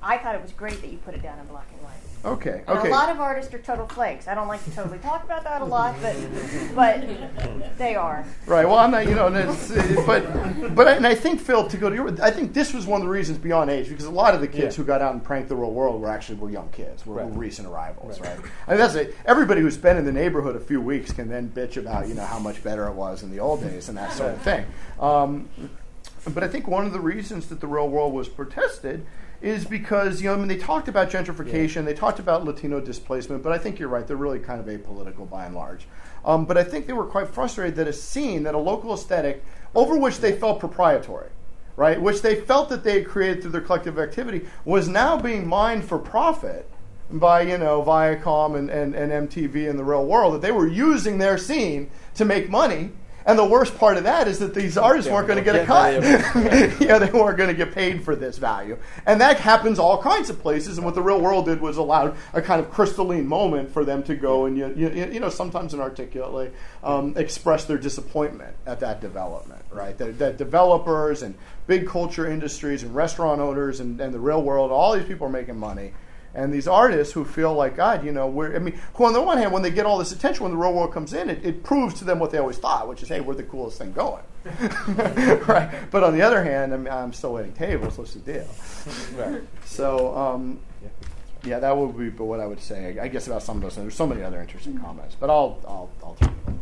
I thought it was great that you put it down in black and white. Okay. And Okay. a lot of artists are total flakes. I don't like to totally talk about that a lot, but but they are. Right. Well, I'm not. You know, and it's, uh, but but I, and I think Phil, to go to your, I think this was one of the reasons beyond age, because a lot of the kids Yeah. who got out and pranked the real world were actually were young kids, were, Right. were recent arrivals, right? I mean, that's it. Everybody who's been in the neighborhood a few weeks can then bitch about you know how much better it was in the old days and that sort of thing. Um, but I think one of the reasons that the real world was protested is because, you know, I mean, they talked about gentrification, yeah. they talked about Latino displacement, but I think you're right, they're really kind of apolitical by and large. Um, but I think they were quite frustrated that a scene, that a local aesthetic, over which they felt proprietary, right, which they felt that they had created through their collective activity, was now being mined for profit by, you know, Viacom and, and, and M T V and the real world, that they were using their scene to make money. And the worst part of that is that these artists weren't going to get a cut. Yeah, they weren't going to get paid for this value. And that happens all kinds of places. And what the real world did was allowed a kind of crystalline moment for them to go and, you, you, you know, sometimes inarticulately um, express their disappointment at that development, right? That, that developers and big culture industries and restaurant owners and, and the real world, all these people are making money. And these artists who feel like, God, you know, we're, I mean, who on the one hand, when they get all this attention, when the real world comes in, it, it proves to them what they always thought, which is, hey, we're the coolest thing going. Right? But on the other hand, I'm, I'm still waiting tables. What's the deal? Right. So, um, yeah, that would be what I would say, I guess, about some of those things. There's so many other interesting comments. But I'll, I'll, I'll turn it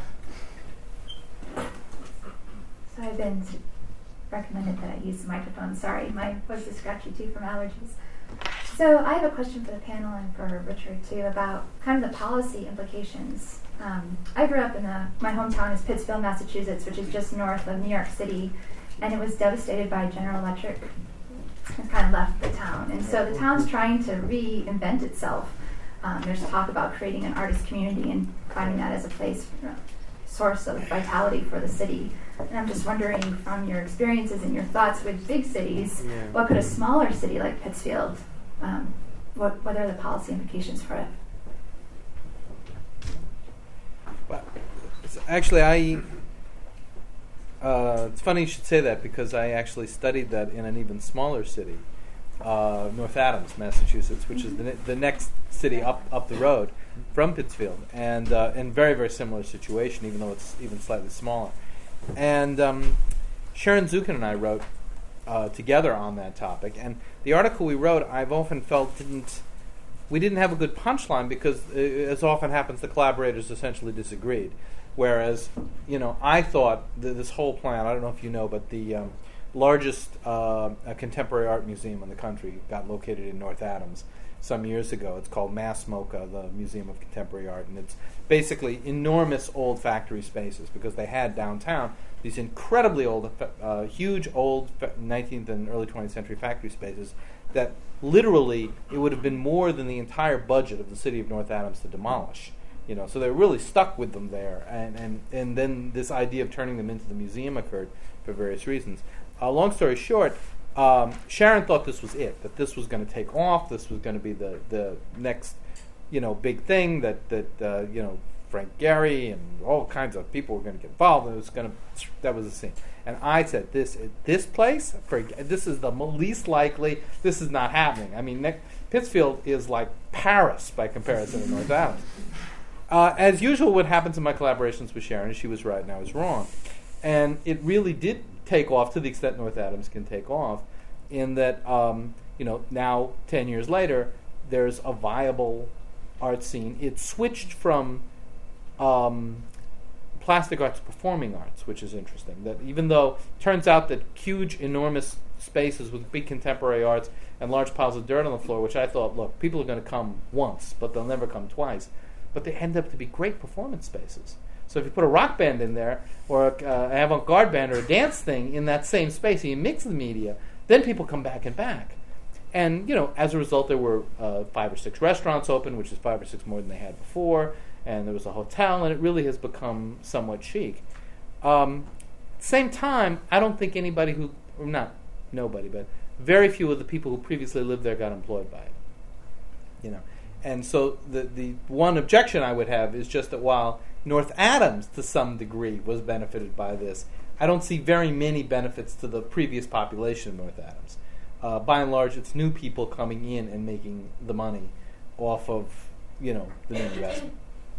over. So I've been recommended that I use the microphone. Sorry, my voice is scratchy too from allergies. So I have a question for the panel and for Richard too about kind of the policy implications. Um, I grew up in a, my hometown is Pittsfield, Massachusetts, which is just north of New York City, and it was devastated by General Electric. It kind of left the town, and so the town's trying to reinvent itself. Um, there's talk about creating an artist community and finding that as a place, you know, source of vitality for the city. And I'm just wondering, from your experiences and your thoughts with big cities, yeah. what could a smaller city like Pittsfield, um, what, what are the policy implications for it? Well, actually, I. Uh, it's funny you should say that, because I actually studied that in an even smaller city, uh, North Adams, Massachusetts, which is the, ne- the next city up up the road from Pittsfield, and uh, in very very similar situation, even though it's even slightly smaller. And um, Sharon Zukin and I wrote uh, together on that topic, and the article we wrote, I've often felt didn't we didn't have a good punchline, because uh, as often happens, the collaborators essentially disagreed. Whereas, you know, I thought that this whole plan, I don't know if you know, but the um, largest uh, contemporary art museum in the country got located in North Adams some years ago. It's called Mass MoCA, the Museum of Contemporary Art, and it's basically enormous old factory spaces, because they had downtown these incredibly old, uh, huge old nineteenth and early twentieth century factory spaces that literally it would have been more than the entire budget of the city of North Adams to demolish. You know, so they're really stuck with them there, and, and, and then this idea of turning them into the museum occurred for various reasons. Uh, long story short, um, Sharon thought this was it, that this was going to take off, this was going to be the, the next, you know, big thing, that, that uh, you know, Frank Gehry and all kinds of people were going to get involved, and it was going to, that was the scene. And I said, this this place, for, this is the least likely, this is not happening. I mean, ne- Pittsfield is like Paris by comparison to North Adams. Uh, as usual, what happens in my collaborations with Sharon is she was right and I was wrong. And it really did take off to the extent North Adams can take off, in that, um, you know, now, ten years later, there's a viable art scene. It switched from um, plastic arts to performing arts, which is interesting. That even though it turns out that huge, enormous spaces with big contemporary arts and large piles of dirt on the floor, which I thought, look, people are going to come once, but they'll never come twice. But they end up to be great performance spaces. So if you put a rock band in there, or a, uh, an avant-garde band, or a dance thing in that same space, and you mix the media, then people come back and back. And, you know, as a result, there were uh, five or six restaurants open, which is five or six more than they had before, and there was a hotel, and it really has become somewhat chic. Um, same time, I don't think anybody who, or not nobody, but very few of the people who previously lived there got employed by it. You know. And so the the one objection I would have is just that while North Adams, to some degree, was benefited by this, I don't see very many benefits to the previous population of North Adams. uh, by and large, it's new people coming in and making the money off of, you know, the new investment.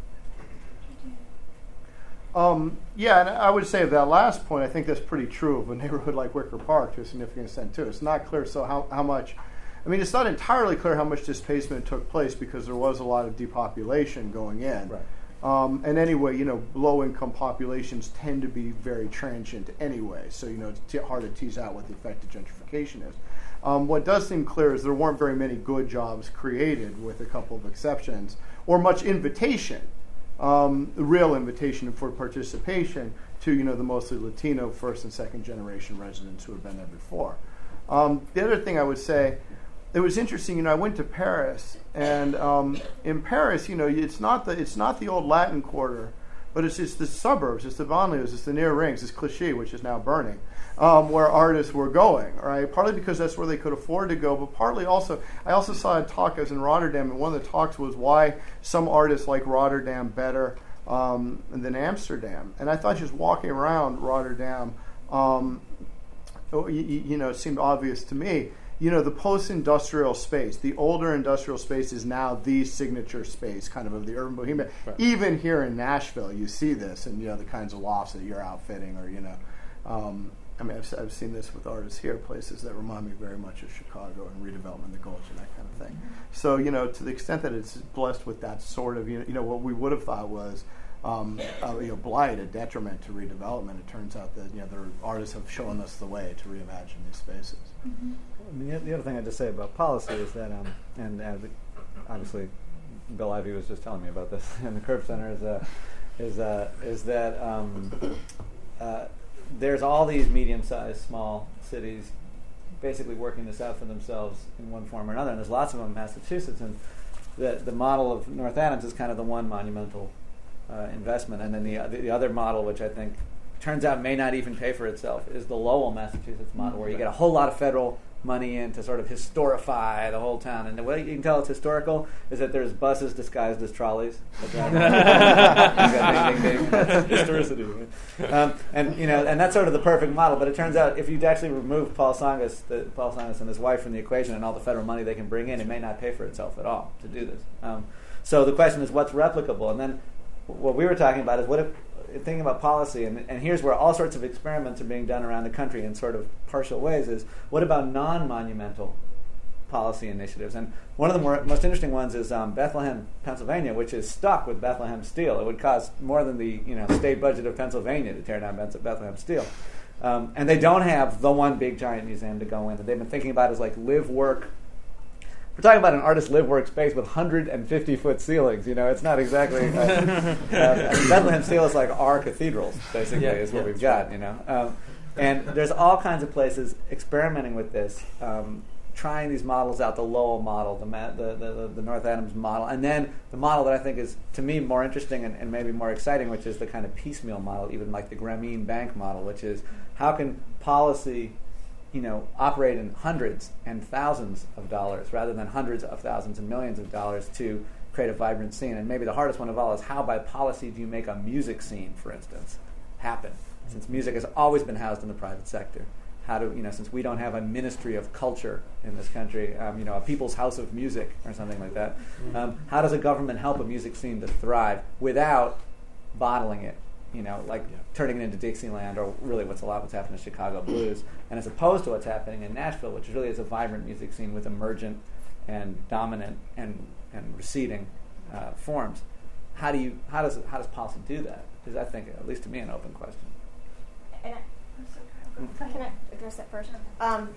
Um, yeah, and I would say that last point, I think that's pretty true of a neighborhood like Wicker Park to a significant extent, too. It's not clear so how, how much, I mean, it's not entirely clear how much displacement took place because there was a lot of depopulation going in. Right. Um, and anyway, you know, low-income populations tend to be very transient anyway, so, you know, it's t- hard to tease out what the effect of gentrification is. Um, what does seem clear is there weren't very many good jobs created, with a couple of exceptions, or much invitation. Um, real invitation for participation to, you know, the mostly Latino first and second generation residents who had been there before. Um, the other thing I would say, it was interesting, you know, I went to Paris, and um, in Paris, you know, it's not the it's not the old Latin Quarter, but it's it's the suburbs, it's the banlieues, it's the near rings, it's Clichy, which is now burning, um, where artists were going, right? Partly because that's where they could afford to go, but partly also, I also saw a talk, I was in Rotterdam, and one of the talks was why some artists like Rotterdam better um, than Amsterdam. And I thought just walking around Rotterdam, um, you, you know, it seemed obvious to me. You know, the post-industrial space, the older industrial space is now the signature space, kind of, of the urban bohemia. Right. Even here in Nashville, you see this, and, you know, the kinds of lofts that you're outfitting, or, you know, um, I mean, I've, I've seen this with artists here, places that remind me very much of Chicago and redevelopment, the Gulch, and that kind of thing. So, you know, to the extent that it's blessed with that sort of, you know, you know what we would have thought was, um, uh, you know, blight, a detriment to redevelopment. It turns out that, you know, the artists have shown us the way to reimagine these spaces. Mm-hmm. I mean, the, the other thing I'd just say about policy is that, um, and uh, obviously, Bill Ivey was just telling me about this in the Curb Center, is uh, is uh, is that um, uh, there's all these medium-sized, small cities basically working this out for themselves in one form or another, and there's lots of them in Massachusetts, and the the model of North Adams is kind of the one monumental uh, investment, and then the, the the other model, which I think turns out may not even pay for itself, is the Lowell, Massachusetts model, where you get a whole lot of federal money in to sort of historify the whole town. And the way you can tell it's historical is that there's buses disguised as trolleys. Historicity. Um, and, you know, and that's sort of the perfect model. But it turns out if you actually remove Paul Tsongas, the, Paul Tsongas and his wife from the equation and all the federal money they can bring in, it may not pay for itself at all to do this. Um, so the question is, what's replicable? And then what we were talking about is what if, thinking about policy, and, and here's where all sorts of experiments are being done around the country in sort of partial ways, is what about non-monumental policy initiatives? And one of the more, most interesting ones is um, Bethlehem, Pennsylvania, which is stuck with Bethlehem Steel. It would cost more than the you know state budget of Pennsylvania to tear down Bethlehem Steel. Um, and they don't have the one big giant museum to go in that they've been thinking about as like live, work. We're talking about an artist live work space with one hundred fifty foot ceilings. You know, it's not exactly. Uh, uh, I mean, Bethlehem Steel is like our cathedrals, basically, yeah, is what yeah, we've got. Right. You know, um, and there's all kinds of places experimenting with this, um, trying these models out. The Lowell model, the, Ma- the, the the North Adams model, and then the model that I think is to me more interesting and, and maybe more exciting, which is the kind of piecemeal model, even like the Grameen Bank model, which is how can policy, you know, operate in hundreds and thousands of dollars rather than hundreds of thousands and millions of dollars to create a vibrant scene. And maybe the hardest one of all is how by policy do you make a music scene, for instance, happen? Since music has always been housed in the private sector. How do, you know, since we don't have a ministry of culture in this country, um, you know, a people's house of music or something like that, um, how does a government help a music scene to thrive without bottling it? You know, like yeah. turning it into Dixieland, or really what's a lot of what's happening in Chicago blues, and as opposed to what's happening in Nashville, which really is a vibrant music scene with emergent and dominant and and receding uh, forms. How do you how does how does policy do that? Is I think, at least to me, an open question. And I, can I address that first? Um,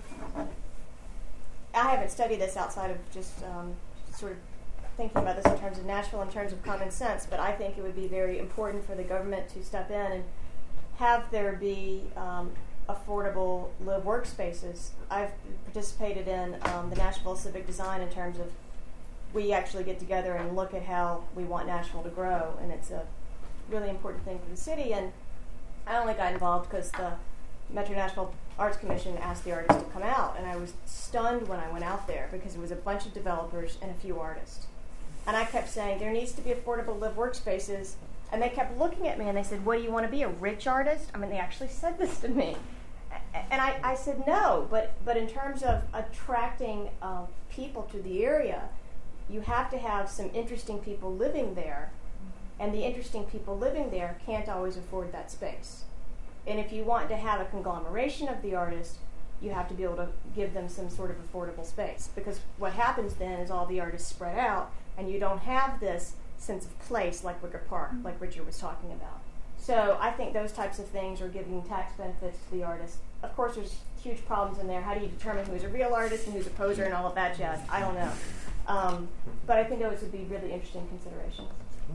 I haven't studied this outside of just um, sort of thinking about this in terms of Nashville, in terms of common sense, but I think it would be very important for the government to step in and have there be um, affordable live workspaces. I've participated in um, the Nashville Civic Design in terms of we actually get together and look at how we want Nashville to grow, and it's a really important thing for the city. And I only got involved because the Metro Nashville Arts Commission asked the artists to come out, and I was stunned when I went out there because it was a bunch of developers and a few artists. And I kept saying, there needs to be affordable live workspaces. And they kept looking at me and they said, what do you want to be, a rich artist? I mean, they actually said this to me. and I, I said no, but, but in terms of attracting uh, people to the area, you have to have some interesting people living there, and the interesting people living there can't always afford that space. And if you want to have a conglomeration of the artists, you have to be able to give them some sort of affordable space. Because what happens then is all the artists spread out, and you don't have this sense of place like Wicker Park, mm-hmm. like Richard was talking about. So I think those types of things are giving tax benefits to the artists. Of course, there's huge problems in there. How do you determine who's a real artist and who's a poser and all of that jazz? I don't know. Um, but I think those would be really interesting considerations.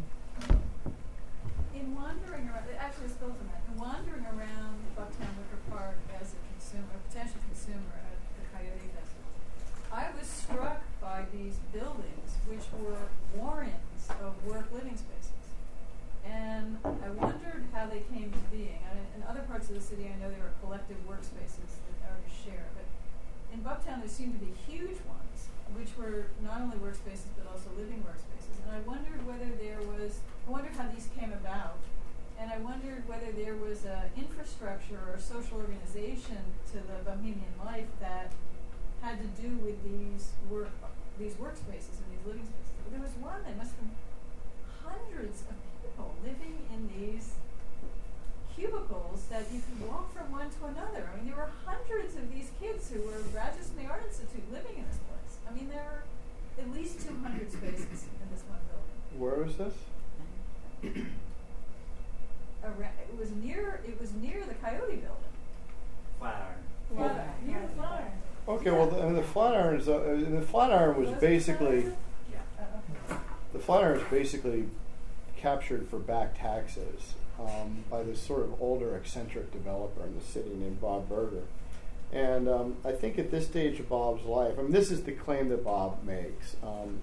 In wandering around, actually it's built on that, in wandering around Bucktown Wicker Park as a consumer, a potential consumer at the Coyote Festival, I was struck by these buildings which were warrens of work living spaces. And I wondered how they came to being. I mean, in other parts of the city, I know there are collective workspaces that artists share, but in Bucktown there seemed to be huge ones, which were not only workspaces but also living workspaces. And I wondered whether there was, I wondered how these came about, and I wondered whether there was an infrastructure or social organization to the Bohemian life that had to do with these work, these workspaces and these living spaces. But there was one that must have been hundreds of people living in these cubicles that you could walk from one to another. I mean, there were hundreds of these kids who were graduates from the Art Institute living in this place. I mean, there were at least two hundred spaces in this one building. Where was this? Around, it was near. It was near the Coyote building. Flatiron. Flatiron. Near the Flatiron. Okay, well, the, I mean, the Flatiron is, uh, the Flatiron was Was it basically, Flatiron? Yeah. Uh, okay. the Flatiron is basically captured for back taxes um, by this sort of older eccentric developer in the city named Bob Berger. And um, I think at this stage of Bob's life, I mean, this is the claim that Bob makes. Um,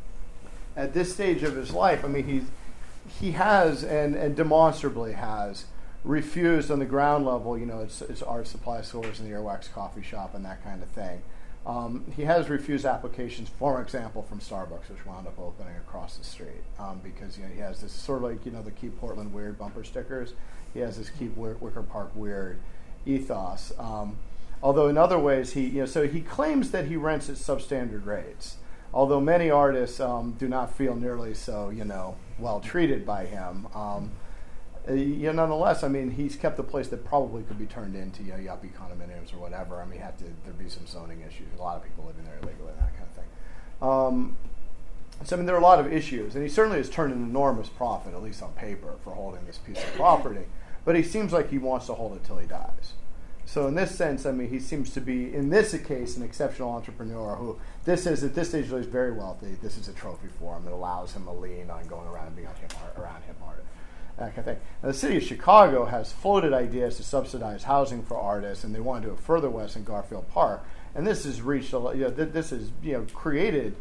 at this stage of his life, I mean, he's, he has and, and demonstrably has refused on the ground level, you know, it's, it's art supply stores and the Earwax coffee shop and that kind of thing. Um, he has refused applications, for example, from Starbucks, which wound up opening across the street, um, because you know he has this sort of like you know the Keep Portland Weird bumper stickers. He has this Keep Wicker Park Weird ethos. Um, although in other ways, he you know so he claims that he rents at substandard rates. Although many artists um, do not feel nearly so you know well treated by him. Um, Uh, you know, nonetheless, I mean, he's kept a place that probably could be turned into, you know, yuppie condominiums or whatever. I mean, have to there'd be some zoning issues. A lot of people living there illegally and that kind of thing. Um, so, I mean, there are a lot of issues. And he certainly has turned an enormous profit, at least on paper, for holding this piece of property. But he seems like he wants to hold it till he dies. So in this sense, I mean, he seems to be, in this case, an exceptional entrepreneur who, this is, at this stage, he's very wealthy. This is a trophy for him. It allows him a lien on going around and being on hip art, around hip art. That kind of thing. Now, the city of Chicago has floated ideas to subsidize housing for artists, and they want to do it further west in Garfield Park. And this has reached, a, you know, th- this has you know created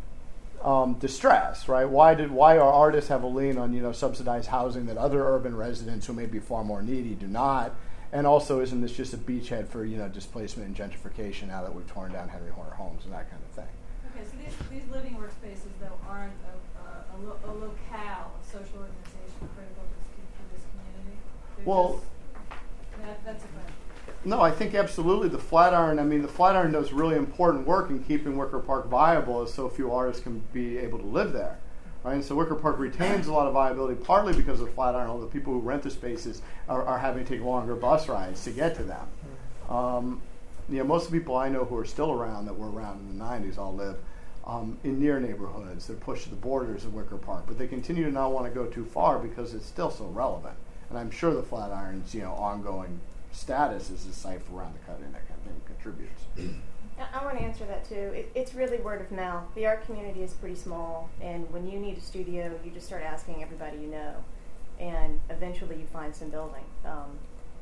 um, distress, right? Why did why are artists have a lien on you know subsidized housing that other urban residents who may be far more needy do not? And also, isn't this just a beachhead for you know displacement and gentrification now that we've torn down Henry Horner homes and that kind of thing? Okay, so these, these living workspaces though aren't a, a, a, lo- a locale, a social organization critical for this community. They're Well, just, that, that's a question. No, I think absolutely the Flatiron, I mean, the Flatiron does really important work in keeping Wicker Park viable as so few artists can be able to live there. Right? And so Wicker Park retains a lot of viability, partly because of the Flatiron, although people who rent the spaces are, are having to take longer bus rides to get to them. Um, you know, most of the people I know who are still around that were around in the nineties all live um, in near neighborhoods. They're pushed to the borders of Wicker Park, but they continue to not want to go too far because it's still so relevant. And I'm sure the Flatiron's, you know, ongoing status as a site for around the cut and that kind of thing contributes. I want to answer that too. It, it's really word of mouth. The art community is pretty small, and when you need a studio, you just start asking everybody you know, and eventually you find some building. Um,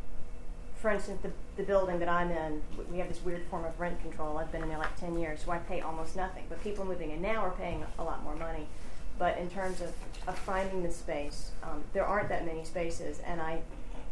for instance, the, the building that I'm in, we have this weird form of rent control. I've been in there like ten years, so I pay almost nothing. But people moving in now are paying a lot more money. But in terms of, of finding the space, um, there aren't that many spaces, and I,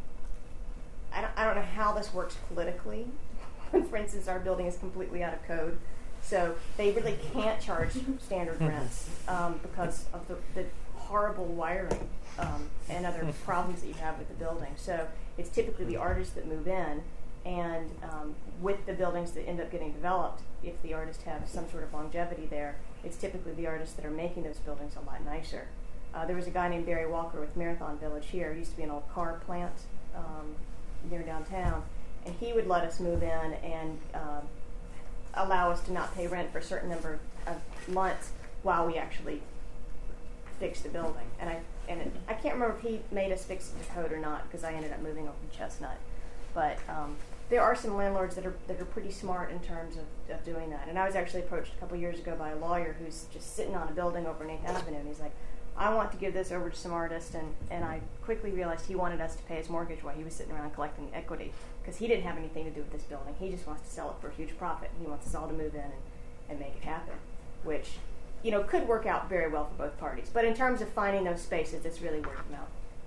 I don't, I don't know how this works politically. For instance, our building is completely out of code, so they really can't charge standard rents um, because of the, the horrible wiring um, and other problems that you have with the building. So it's typically the artists that move in, And um, with the buildings that end up getting developed, if the artists have some sort of longevity there, it's typically the artists that are making those buildings a lot nicer. Uh, there was a guy named Barry Walker with Marathon Village here. It used to be an old car plant um, near downtown. And he would let us move in and uh, allow us to not pay rent for a certain number of months while we actually fixed the building. And I and it, I can't remember if he made us fix the code or not, because I ended up moving over to Chestnut. But um, there are some landlords that are that are pretty smart in terms of, of doing that. And I was actually approached a couple years ago by a lawyer who's just sitting on a building over Ninth Avenue, and he's like, I want to give this over to some artist, and, and I quickly realized he wanted us to pay his mortgage while he was sitting around collecting equity, because he didn't have anything to do with this building. He just wants to sell it for a huge profit, and he wants us all to move in and, and make it happen, which, you know, could work out very well for both parties. But in terms of finding those spaces, it's really word of mouth.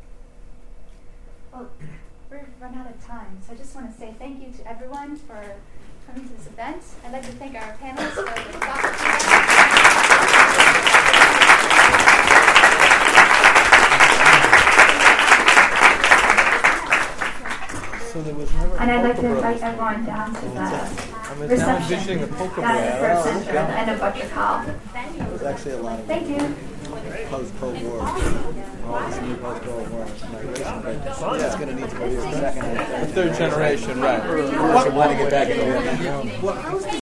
Well, we've run out of time, so I just want to say thank you to everyone for coming to this event. I'd like to thank our panelists for this opportunity. So there was never And a I'd like to Polka invite Brothers. everyone down to the I was now reception envisioning the Polka down at the Brothers. Curb Center at the end of Butcher Hall. There's actually a lot of Thank you. post-Cold War, all this new post-Cold War migration, but it's going to need to go to the second and The third generation, right. third. Want to get back in the